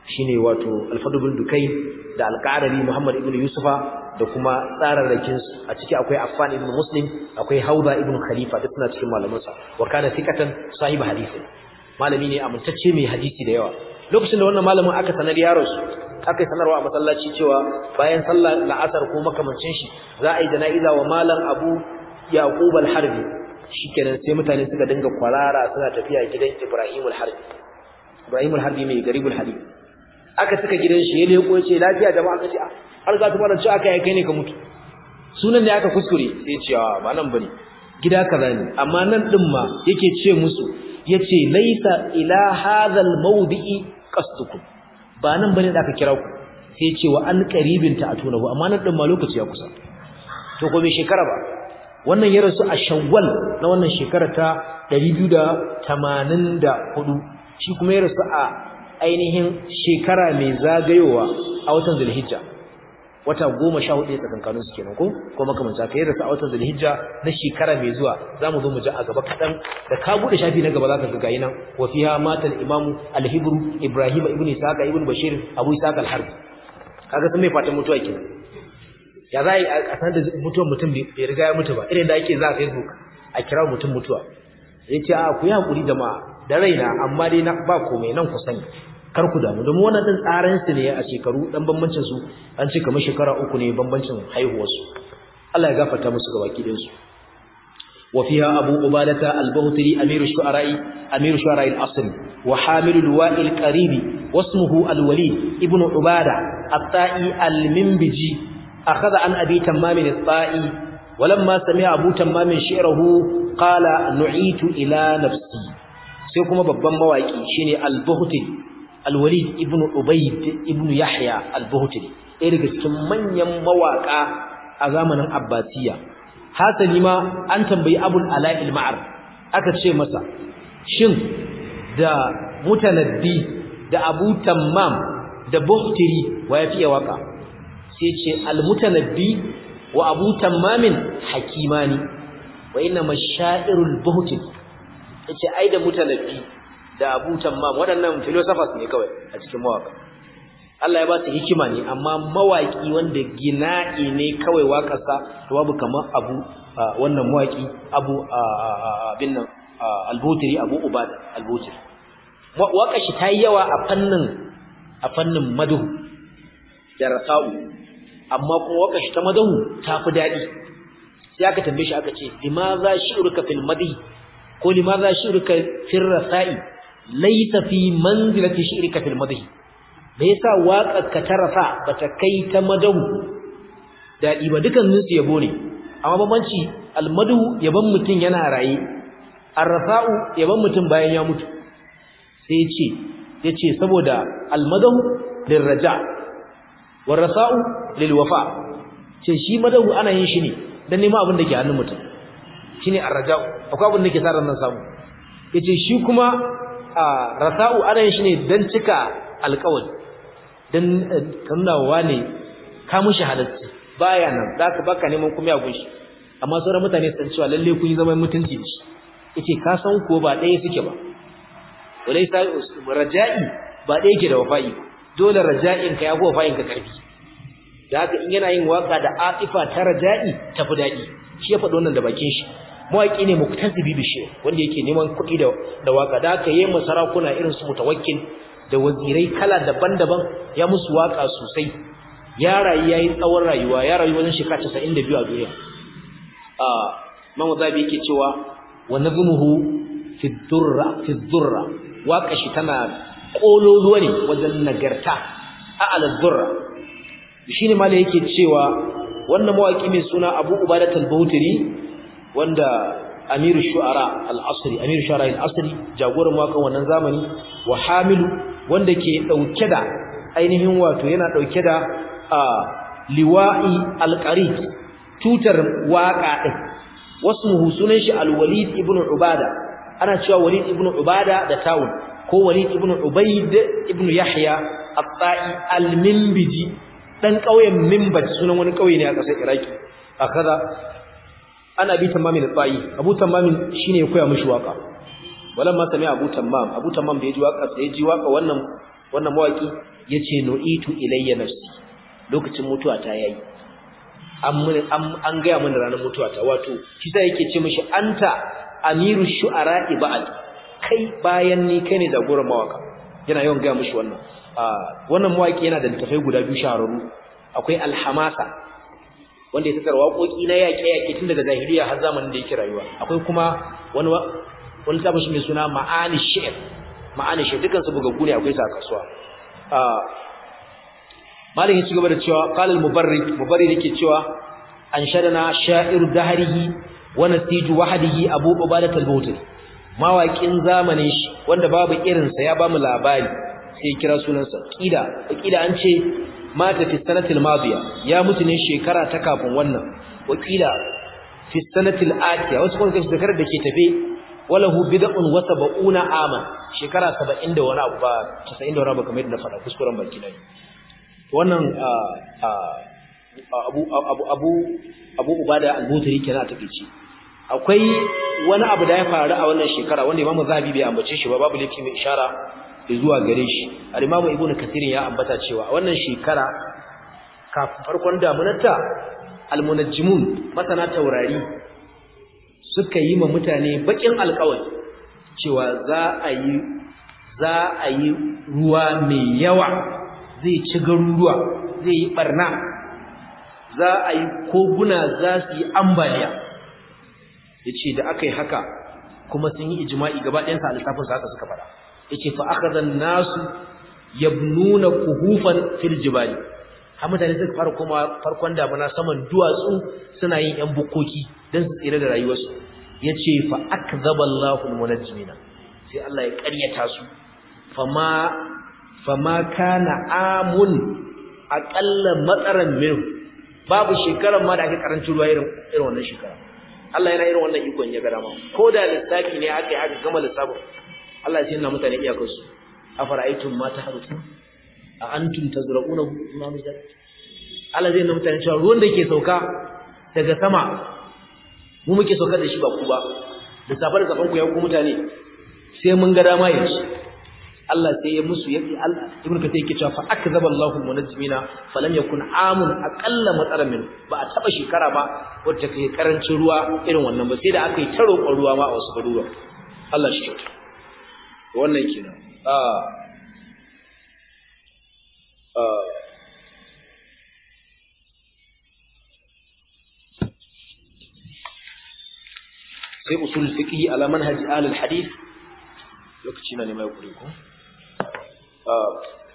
shine wato al-Fadl bin Dukayn da al-Qarabi Muhammad ibn Yusufa da kuma tsararrakin su a ciki akwai Affan ibn Muslim akwai Hawza ibn Khalifa duk suna cikin malamansa wa kana thiqatan sahibi hadisi malami ne amintacce mai hadisi da yawa lokacin da wannan malamin aka sanar yaro su aka sanarwa a masallaci cewa bayan sallar la'asar ko makamancin shi za a yi jana'iza wa malam Abu Yaqub al-Harbi shikenan sai mutane suka dinga kwarara suna tafiya gidan Ibrahim al-Harbi Ibrahim al-Harbi mai garibul hadith aka saka gidan shi ya leko ya ce lafiya jama'a kace har ga tuba da ci aka yi kai ne ka mutu sunan da aka kuskure sai ce ba nan bane gida kaza ne amma nan din ma yake ce musu yace laisa ila hadha al-mawdi'i qasdukum ba nan bane da aka kira ku sai ya ce wa an qaribin ta atunahu amma nan din ma lokaci ya kusa to ko bai shekara ba wannan ya rasu a Shawwal na wannan shekara ta ɗari biyu da tamanin da hudu shi kuma ya rasu a ainihin shekara mai zagayowa a watan Zulhijja wata goma sha hudu tsakankanin su kenan ko ko makamanta kai rasu a watan Zulhijja na shekara mai zuwa zamu zo mu ji a gaba kadan da ka bude shafi na gaba zaka ga gayi nan wa fiha mata al-imam al-hibru Ibrahim ibn Ishaq ibn Bashir Abu Ishaq al-Harbi kaga sun mai fatan mutuwa kenan ya zai a san da mutuwar mutum bai riga ya mutu ba irin da ake za a Facebook a kira mutum mutuwa yace a ku yi hakuri jama'a da raina amma dai na ba komai nan ku sani kar ku damu domin wannan din tsaran su ne a shekaru dan bambancin su an ce kamar shekara uku ne bambancin haihuwar su Allah ya gafarta musu gabaki din su wa fiha Abu Ubadata al-Bahtiri amiru shu'ara'i amiru shu'ara'i al-asr wa hamilu luwa'i al-qaribi wasmuhu al-Walid ibn Ubada at-Ta'i al-Minbiji أخذ عن أبي تمام الطائي ولما سمع أبو تمام شعره قال نعيت إلى نفسي سيكون ببن مواكي شيني البهتري الوليد ابن عبيد ابن يحيى البهتري إرغس كمن يمواكا أزامنا عباسية هذا لما أنتم بي أبو الألاء المعر أكد شيء مسا شن دا متندي دا أبو تمام دا بهتري ويفي واقع sai ce al-mutanabbi wa abu tammamin hakimani wa inna mashairul buhti yace ai da mutanabbi da abu tammam wadannan philosophers ne kawai a cikin mawaka Allah ya ba su hikima ne amma mawaki wanda gina'i ne kawai waƙarsa to babu kamar abu wannan mawaki abu bin nan al-butri abu ubad al-butri waƙar shi ta yi yawa a fannin a fannin madu da rasa'u amma kuma wakashi ta madahu ta fi daɗi sai aka tambaye shi aka ce limaza shi'ruka fil madhi ko limaza shi'ruka fil rasa'i laysa fi manzilati shi'rika fil madhi me yasa waƙar ka ta rasa bata kai ta madahu daɗi ba dukannin su yabo ne amma bambanci al madhu yaban mutun yana raye ar rasa'u yaban mutun bayan ya mutu sai ya ce yace saboda al madahu lil raja' warasa'u lil wafa ce shi madahu ana yin shi ne dan neman abin da ke hannun mutum shine arraja'u akwai abin da ke sa ran nan samu yace shi kuma rasa'u ana yin shi ne dan cika alƙawari dan kannawa ne ka mushi halacci baya nan zaka baka neman kuma ya gunshi amma sauran mutane sun cewa lalle kun yi zaman mutunci da shi yace ka san ko ba ɗaya suke ba walaysa raja'i ba ɗaya yake da wafa'i ba dole raja'in ka ya go fa'in ka karfi da haka in yana yin waka da atifa ta raja'i tafi dadi shi ya faɗi wannan da bakin shi mawaki ne muktasibi bishi wanda yake neman kuɗi da da waka da haka yayin masarakuna irin su mutawakkil da wazirai kala daban-daban ya musu waka sosai ya rayu yayi tsawon rayuwa ya rayu wajen shekara casa'in da biyu a duniya a Imam Zabi yake cewa wa nazmuhu fi durra fi durra waka shi tana kololuwa ne wajen nagarta a al-durra shine malai yake cewa wannan mawaki mai suna Abu Ubadah al-Bahtiri wanda Amir Shu'ara al-Asri Amir Shu'ara al-Asri jagoran mawakan wannan zamani wa hamilu wanda ke dauke da ainihin wato yana dauke da liwa'i al-qarid tutar waka din wasmuhu sunan shi al-Walid ibn Ubada ana cewa Walid ibn Ubada da tawun ko Walid ibn Ubayd ibn Yahya at-Ta'i al-Minbiji dan kauyen Minbaj sunan wani kauye ne a kasar Iraki akaza ana bi tamamin at-Ta'i Abu Tamam shine ya koya mishi waka walamma sami Abu Tamam Abu Tamam da yaji waka sai yaji waka wannan wannan mawaki yace nu'itu ilayya nafsi lokacin mutuwa ta yayi an an ga mun ranar mutuwa ta wato kisa yake ce mishi anta amiru shu'ara'i ba'd kai bayan ni kai ne jagoran mawaka yana yawan ga mishi wannan wannan mawaki yana da littafai guda biyu shahararru akwai alhamasa wanda ya tsara waƙoƙi na yaƙe-yaƙe tun daga zahiriya har zamanin da yake rayuwa akwai kuma wani wani tabashi mai suna ma'ani shi'r ma'ani shi'r dukan su bugaggu ne akwai sa kasuwa malin ya ci gaba da cewa qala al-mubarrid mubarrid yake cewa anshadana sha'iru dahrihi wa nasiju wahdihi abu ubadah al-bawtri mawaƙin zamanin shi wanda babu irin sa ya bamu labari sai kira sunansa kida kida an ce mata fi sanatil madiya ya mutu ne shekara ta kafin wannan wakila fi sanatil atiya wasu kuma kace shekarar da ke tafe walahu bid'un wa sab'una ama shekara saba'in da wani abu ba casa'in da wani abu kamar yadda na faɗa kuskuren baki na wannan abu abu abu abu ubada al-butri kenan a takeici akwai wani abu da ya faru a wannan shekara wanda Imam Zahabi bai ambace shi ba babu laifi mai ishara zuwa gare shi al-Imam Ibn Kathir ya ambata cewa wannan shekara kafin farkon damunarta al-munajjimun masana taurari suka yi ma mutane bakin alƙawari cewa za a yi za a yi ruwa mai yawa zai ci garuruwa zai yi barna za a yi koguna za su yi ambaliya yace da aka yi haka kuma sun yi ijma'i gaba ɗayan sa al-lissafin sa haka suka fara yace fa akhadha an-nasu yabnuna kuhufan fil jibali har mutane suka fara kuma farkon damuna saman duwatsu suna yin yan bukoki dan su tsira da rayuwarsu yace fa akzaba Allahu al-munajjimina sai Allah ya ƙaryata su fama fama kana amun aqalla matsaran min babu shekaran ma da ake karancin ruwa irin irin wannan shekara Allah yana irin wannan ikon ya ga dama ko da lissafi ne aka yi aka gama lissafin Allah sai yana mutane iyakar su afara'aytum ma tahrutun a antum tazra'una ma mujad Allah zai yana mutane cewa ruwan da yake sauka daga sama mu muke saukar da shi ba ku ba da safar kafan ku ya ku mutane sai mun ga dama yanzu Allah sai ya musu yake Allah ibnu kathir yake cewa fa akzaba Allahu munajjimina falam yakun amun aqalla matsaran min ba a taba shekara ba wacce kai karancin ruwa irin wannan ba sai da aka yi ta roƙon ruwa ma a wasu garuruwa Allah shi kyauta wannan kenan ah ah sai usul fiqh ala manhaj ahli alhadith lokaci na ne mai kuri ko ah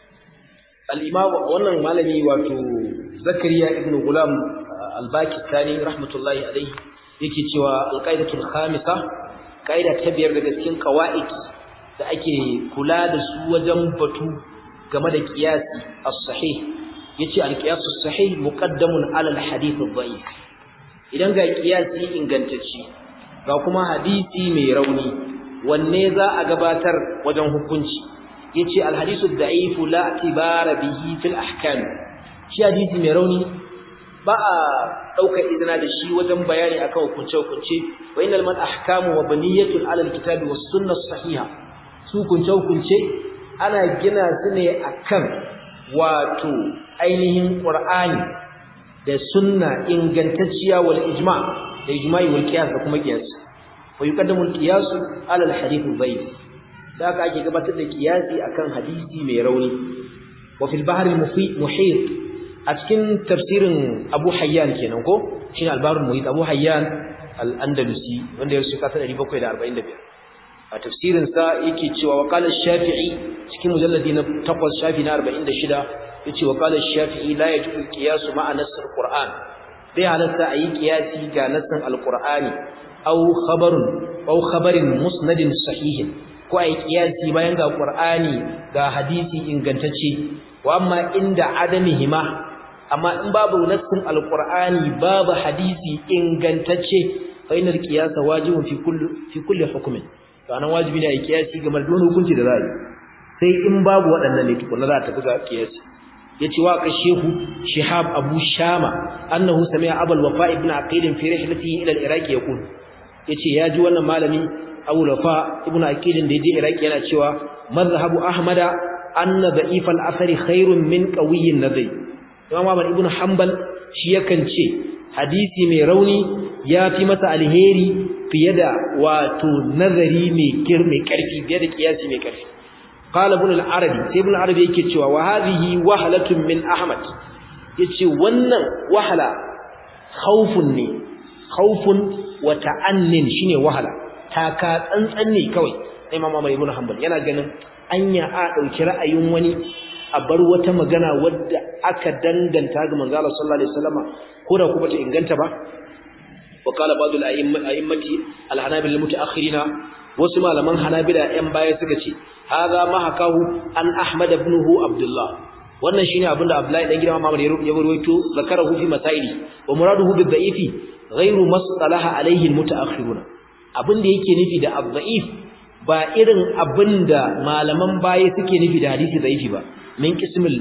al-imam wannan malami wato zakariya ibn gulam al-bakistani rahmatullahi alayhi yake cewa al-qaidatul khamisa qaida ta biyar daga cikin qawaid da ake kula da su wajen batu game da qiyasi as-sahih yace al-qiyas as-sahih muqaddamun ala al-hadith ad-da'if idan ga qiyasi ingantacce ga kuma hadisi mai rauni wanne za a gabatar wajen hukunci yace al-hadith ad-da'if la tibara bihi fil ahkam shi hadisi mai rauni ba a dauka izina da shi wajen bayani akan hukunce hukunce wa innal man ahkamu wa baniyatun ala al-kitabi was sunnah sahiha su hukunce hukunce ana gina su ne akan wato ainihin qur'ani da sunna ingantacciya wal ijma' da ijma'i wal qiyas da kuma qiyas wa yuqaddamu al qiyas ala al hadith al bayt da aka ake gabatar da qiyasi akan hadisi mai rauni wa fil bahr al muhit a cikin tafsirin Abu Hayyan kenan ko shine al bahr al muhit Abu Hayyan al andalusi wanda ya rubuta ta ɗari bakwai da arba'in da biyar a tafsirin sa yake cewa wa qala ash-shafi'i cikin mujalladi na takwas shafi na arba'in da shida yace wa qala ash-shafi'i la yajuzu al-qiyas ma'a nass al-qur'an bai halatta ayi qiyasi ga nassin al-qur'ani aw khabarun aw khabarin musnadin sahihin ko ayi qiyasi bayan ga qur'ani ga hadisi ingantacce wa amma inda adamihima amma in babu nassin al-qur'ani babu hadisi ingantacce fa inal qiyasa wajibun fi kulli fi kulli hukmin to anan wajibi ne ayi qiyasi ga mardon hukunci da zai sai in babu waɗannan ne tukuna za ta tafi ga qiyasi yace wa ka shehu shihab abu shama annahu sami'a abul wafa ibn aqil fi rihlatihi ila al-iraq yaqul yace yaji wannan malami abu wafa ibn aqil da yaje iraq yana cewa mazhabu ahmada anna da'if al-athari khairun min qawiy an-nadhi Imam Ahmad ibn Hanbal shi yakan ce hadisi mai rauni yafi masa alheri fiye da wato nazari mai girme karfi fiye da kiyasi mai karfi qala ibn al-arabi sai ibn al-arabi yake cewa wa hadhihi wahlatun min ahmad yace wannan wahala khawfun ne khawfun wa ta'annin shine wahala taka tsantsan ne kawai Imam Ahmad ibn Hanbal yana ganin anya a dauki ra'ayin wani a bar wata magana wadda aka danganta ga manzo Allah sallallahu alaihi wasallama ko da kuma ta inganta ba wa qala ba'dul a'immati al-hanabil mutaakhirina wasu malaman hanabila yan baya suka ce hadha ma hakahu an ahmad ibnhu abdullah wannan shine abinda abdullahi dan gidan Muhammad ya rawaito zakarahu fi masaili wa muraduhu bi dha'ifi ghayru masalaha alaihi al-mutaakhiruna abinda yake nufi da ad-dha'if ba irin abinda malaman baya suke nufi da hadisi dha'ifi ba min qismil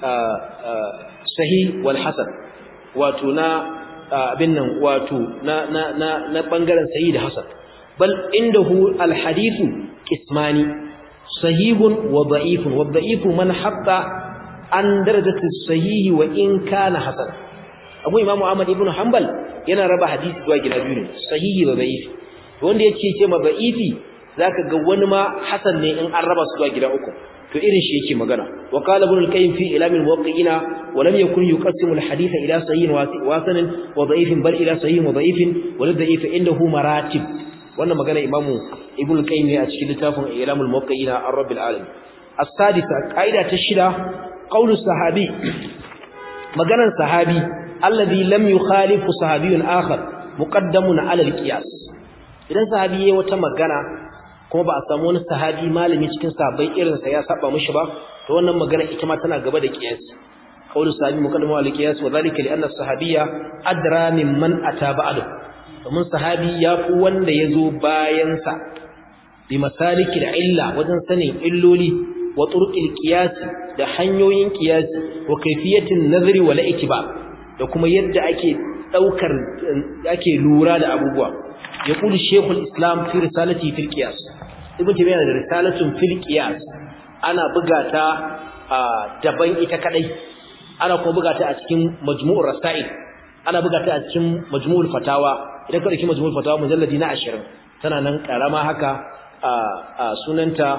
sahih wal hasan wato na abin nan wato na na na, na bangaren sahih da hasan bal indahu al hadithu qismani sahihun wa da'ifun wa da'ifu man hatta an darajati sahih wa in kana hasan Abu Imam Ahmad ibn Hanbal yana raba hadisi zuwa gida biyu ne sahihi da da'ifi wanda yake ce ma da'ifi zaka ga wani ma hasan ne in an raba su zuwa gida uku to irin shi yake magana wa qala ibn al-qayyim fi ilam al-muwaqqi'ina wa lam yakun yuqassimu al-hadith ila sahih wa hasan wa da'if bal ila sahih wa da'if wa da'if indahu maratib wannan magana imamu ibn al-qayyim ne a cikin littafin ilam al-muwaqqi'ina ar-rabb al-alamin as-sadisa qaida ta shida qawlu sahabi maganar sahabi alladhi lam yukhalifu sahabiyyun akhar muqaddamun ala al-qiyas idan sahabi yayi wata magana kuma ba a samu wani sahabi malami cikin sahabbai irin sa ya saba mishi ba to wannan magana ita ma tana gaba da qiyas qawlu sahabi muqaddamu ala qiyas wa dhalika li anna as-sahabiyya adra mimman ata ba'da domin sahabi ya fi wanda yazo bayan sa bi masalikil illa wajen sanin illoli wa turqil qiyas da hanyoyin qiyas wa kayfiyatin nazri wal ittiba da kuma yadda ake daukar ake lura da abubuwa يقول الشيخ الإسلام في رسالته في القياس ابن تيمية رسالة في القياس أنا بقاتا دبين إتكالي أنا كو بقاتا أتكين مجموع الرسائل أنا بقاتا أتكين مجموع الفتاوى إذا كنت أتكين مجموع الفتاوى مجلدين عشر تنا ننكرما هكا سننتا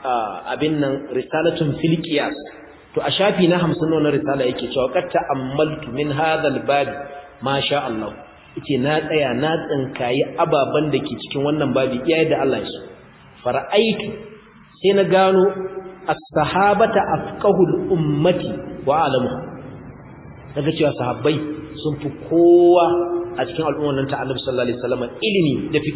أبن رسالة في القياس to a shafi na hamsin na wannan risala yake cewa qad ta'ammaltu min hadha al-bab ma sha Allah yace na tsaya na tsinkayi ababan da ke cikin wannan babi iyaye da Allah shi fara'aitu sai na gano as-sahabata afqahul ummati wa alamu daga cewa sahabbai sun fi kowa a cikin al'ummar nan ta Annabi sallallahu alaihi wasallam ilimi da fiqh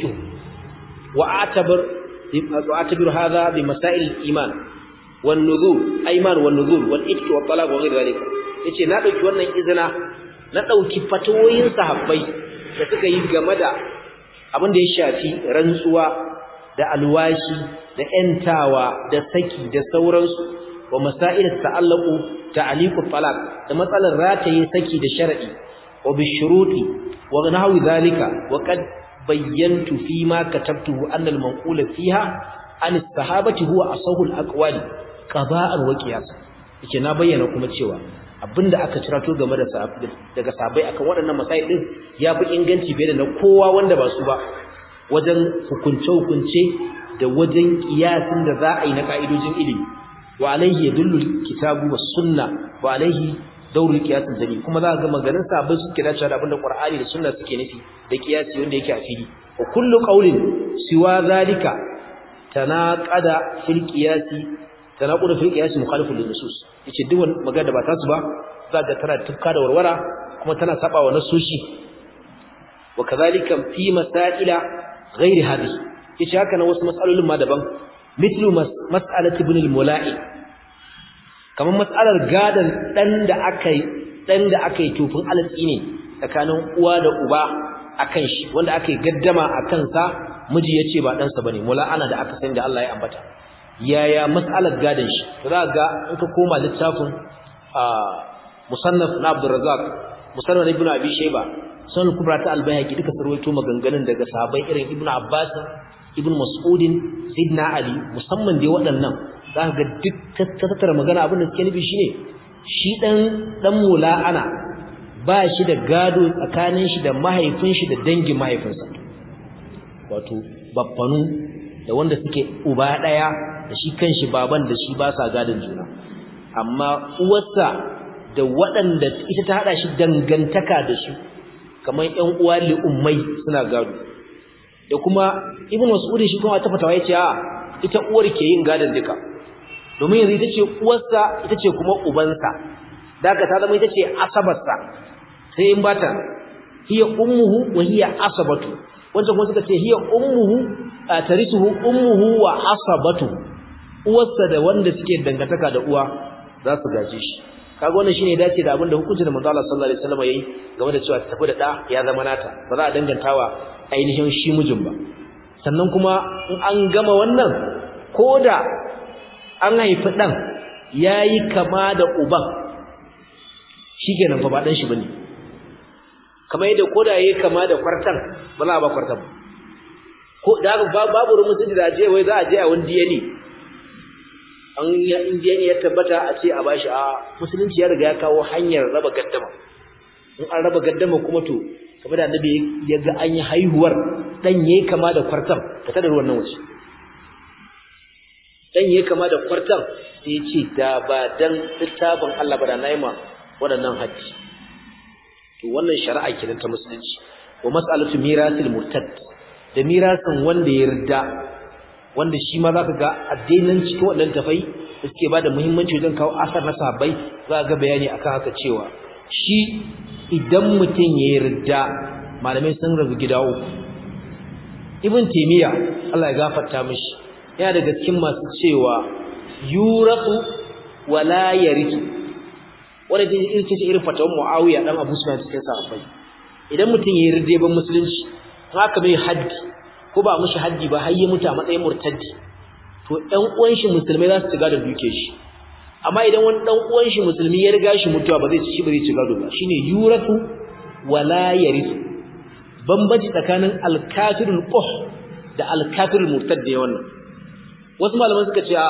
wa atabar wa atabiru hadha bi masail al-iman wan nuzul ayman wan nuzul wal itq wa talaq wa ghayr dhalika yace na dauki wannan izina na dauki fatawoyin sahabbai da suka yi game da abin da ya shafi rantsuwa da alwashi da entawa da saki da sauransu wa masail ta'allaqu ta'liqu talaq da matsalar rataye saki da shar'i wa bishuruti wa nahwi dhalika wa qad bayyantu fi ma katabtuhu anna al-manqula fiha an as-sahabati huwa asahul aqwali qada'an wa qiyas yace na bayyana kuma cewa abinda aka cirato game da sahabbai daga sahabbai akan waɗannan masail din yafi inganci bai da na kowa wanda ba su ba wajen hukunce hukunce da wajen kiyasin da za a yi na kaidojin ilimi wa alaihi yadullu kitabu was sunna wa alaihi dawrul qiyas jami kuma za ga maganin sahabbai suke dace da abinda qur'ani da sunna suke nufi da kiyasi wanda yake a fili wa kullu qawlin siwa zalika tanaqada fil qiyasi tanaqudu fil qiyas mukhalifun lin nusus yace duk wani magana da ba ta su ba za ga tana tufka da warwara kuma tana saba wa nasushi wa kadhalika fi masaila ghairi hadhihi yace haka nan wasu mas'alolin ma daban mithlu mas'alati ibn al-mula'i kaman mas'alar gadan dan da akai dan da akai tufin alatsi ne tsakanin uwa da uba akan shi wanda akai gaddama akan sa miji yace ba dan sa bane mula'ana da aka san da Allah ya ambata yaya mas'alar gadan shi to za ga in ka koma littafin musannaf na Abdul Razzaq musannaf ibn Abi Shayba sunan kubra ta al-Bayhaqi duka sarwaito maganganun daga sahabbai irin Ibn Abbas ibn mas'udin sayyidina ali musamman dai waɗannan zaka ga duk tattara magana abin da suke nufi shine shi dan dan mula'ana ba shi da gado tsakanin shi da mahaifin shi da dangin mahaifinsa wato baffanu da wanda suke uba daya da shi kanshi baban da shi ba sa gadon juna amma uwarsa da waɗanda ita ta hada shi dangantaka da su kamar ƴan uwa li ummai suna gado da kuma ibn mas'ud shi kuma ta fatawa yace a ita uwar ke yin gadon duka domin yanzu ita ce uwarsa ita ce kuma ubansa daga ta zama ita ce asabarsa sai in bata hiya ummuhu wa hiya asabatu wanda kuma suka ce hiya ummuhu tarisuhu ummuhu wa asabatu uwarsa da wanda suke dangantaka da uwa za su gaje shi kaga wannan shine dace da abin da hukuncin da manzo Allah sallallahu alaihi wasallam yayi game da cewa tafi da da ya zama nata ba za a dangantawa ainihin shi mijin ba sannan kuma in an gama wannan koda an haifi dan yayi kama da uban shikenan fa ba dan shi bane kamar yadda koda yayi kama da kwartan ba za a ba kwartan ko da babu rumun da je wai za a je a wani D N A an ya indiyan ya tabbata a ce a bashi a musulunci ya riga ya kawo hanyar raba gaddama in an raba gaddama kuma to kamar da annabi ya ga an yi haihuwar dan yayi kama da kwartan ta tada ruwan nan wuce dan yayi kama da kwartan sai ya ce da ba dan littafin Allah ba da naima wadannan haji to wannan shari'a kenan ta musulunci wa mas'alatu mirasil murtad da mirasin wanda ya rida wanda shi ma zaka ga addinin cikin wannan tafai da suke bada muhimmanci wajen kawo asar na sahabbai za ga bayani akan haka cewa shi idan mutum ya ridda malamai sun rabu gida uku ibn taymiya Allah ya gafarta mishi yana daga cikin masu cewa yuratu wala yaritu wanda yake ce irin fatawan muawiya dan abu sufyan cikin sahabbai idan mutum ya ridda ban musulunci haka bai haddi ko ba mushi haddi ba har ya mutu a matsayin murtaddi to ɗan uwan shi musulmai za su ci gado duke shi amma idan wani ɗan uwan shi musulmi ya riga shi mutuwa ba zai ci ba zai ci gado ba shine yuratu wala yarisu bambanci tsakanin al-kafirul quh da al-kafirul murtad da wannan wasu malaman suka ce a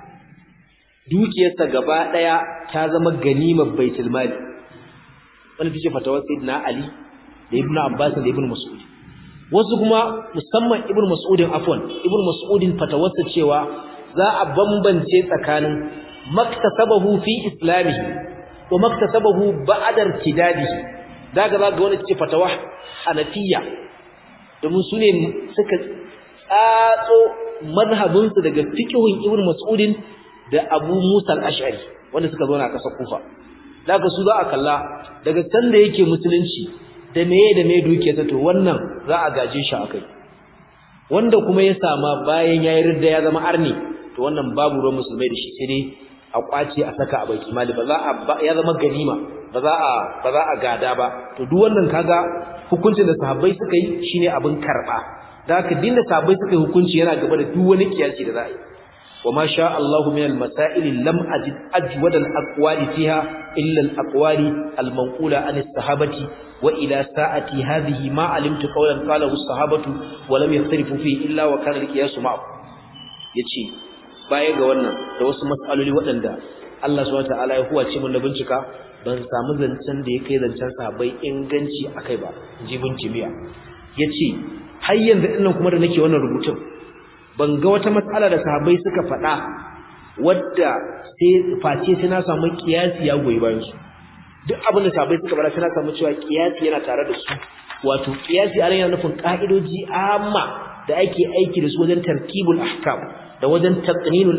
dukiyarsa gaba daya ta zama ganimar baitul mali wannan tace fatawar sayyidina ali da ibnu abbas da ibnu mas'ud wasu kuma musamman ibnu mas'udin afwan ibnu mas'udin fatawarsa cewa za a bambance tsakanin maktasabahu fi islamihi wa maktasabahu ba'da irtidadihi daga za ga wani ce fatawa hanafiya domin su ne suka tsatso madhabinsu daga fiqhun ibnu mas'udin da abu musa al-ash'ari wanda suka zo na kasar kufa daga su za a kalla daga sanda yake musulunci da meye da meye dukiyarsa to wannan za a gaje shi akai wanda kuma ya sama bayan yayi ridda ya zama arni to wannan babu ruwan musulmai da shi sai dai a kwace a saka a baitul mali ba za a ya zama ganima ba za a ba za a gada ba to duk wannan kaga hukuncin da sahabbai suka yi shine abin karba da haka din da sahabbai suka yi hukunci yana gaba da duk wani kiyasi da za a yi وما شاء الله من المسائل لم أجد أجود الأقوال فيها إلا الأقوال المنقولة عن الصحابة وإلى ساعة هذه ما علمت قولا قاله الصحابة ولم يختلفوا فيه إلا وكان القياس معه يتشي baya ga wannan da wasu mas'aloli waɗanda Allah subhanahu wataala ya huwace mun da bincika ban samu zancen da yake zancen sahabbai inganci akai ba jibin timiya yace har yanzu dinnan kuma da nake wannan rubutun ban ga wata matsala da sahabbai suka faɗa wadda sai face sai na samu kiyasi ya goyi bayan su duk abin da sahabbai suka faɗa sai na samu cewa kiyasi yana tare da su wato kiyasi a yana nufin ka'idoji amma da ake aiki da su wajen tarkibul ahkam da wajen taqninul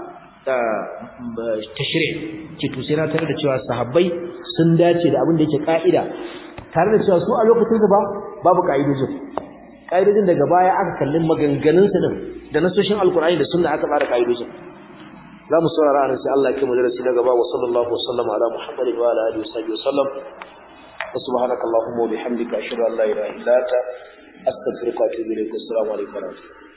tashri' ke to sai na tare da cewa sahabbai sun dace da abin da yake ka'ida tare da cewa su a lokacin su ba babu ka'idojin ka'idojin daga baya aka kallin maganganun su din da nasoshin alqur'ani da sunna aka tsara ka'idojin zamu saurara ran sai Allah ya kai mu darasi na gaba wa sallallahu wa sallama ala muhammadin wa ala alihi wa sahbihi wa sallam wa subhanakallahumma wa bihamdika ashhadu an la ilaha illa anta astaghfiruka wa atubu ilaik assalamu alaikum wa rahmatullahi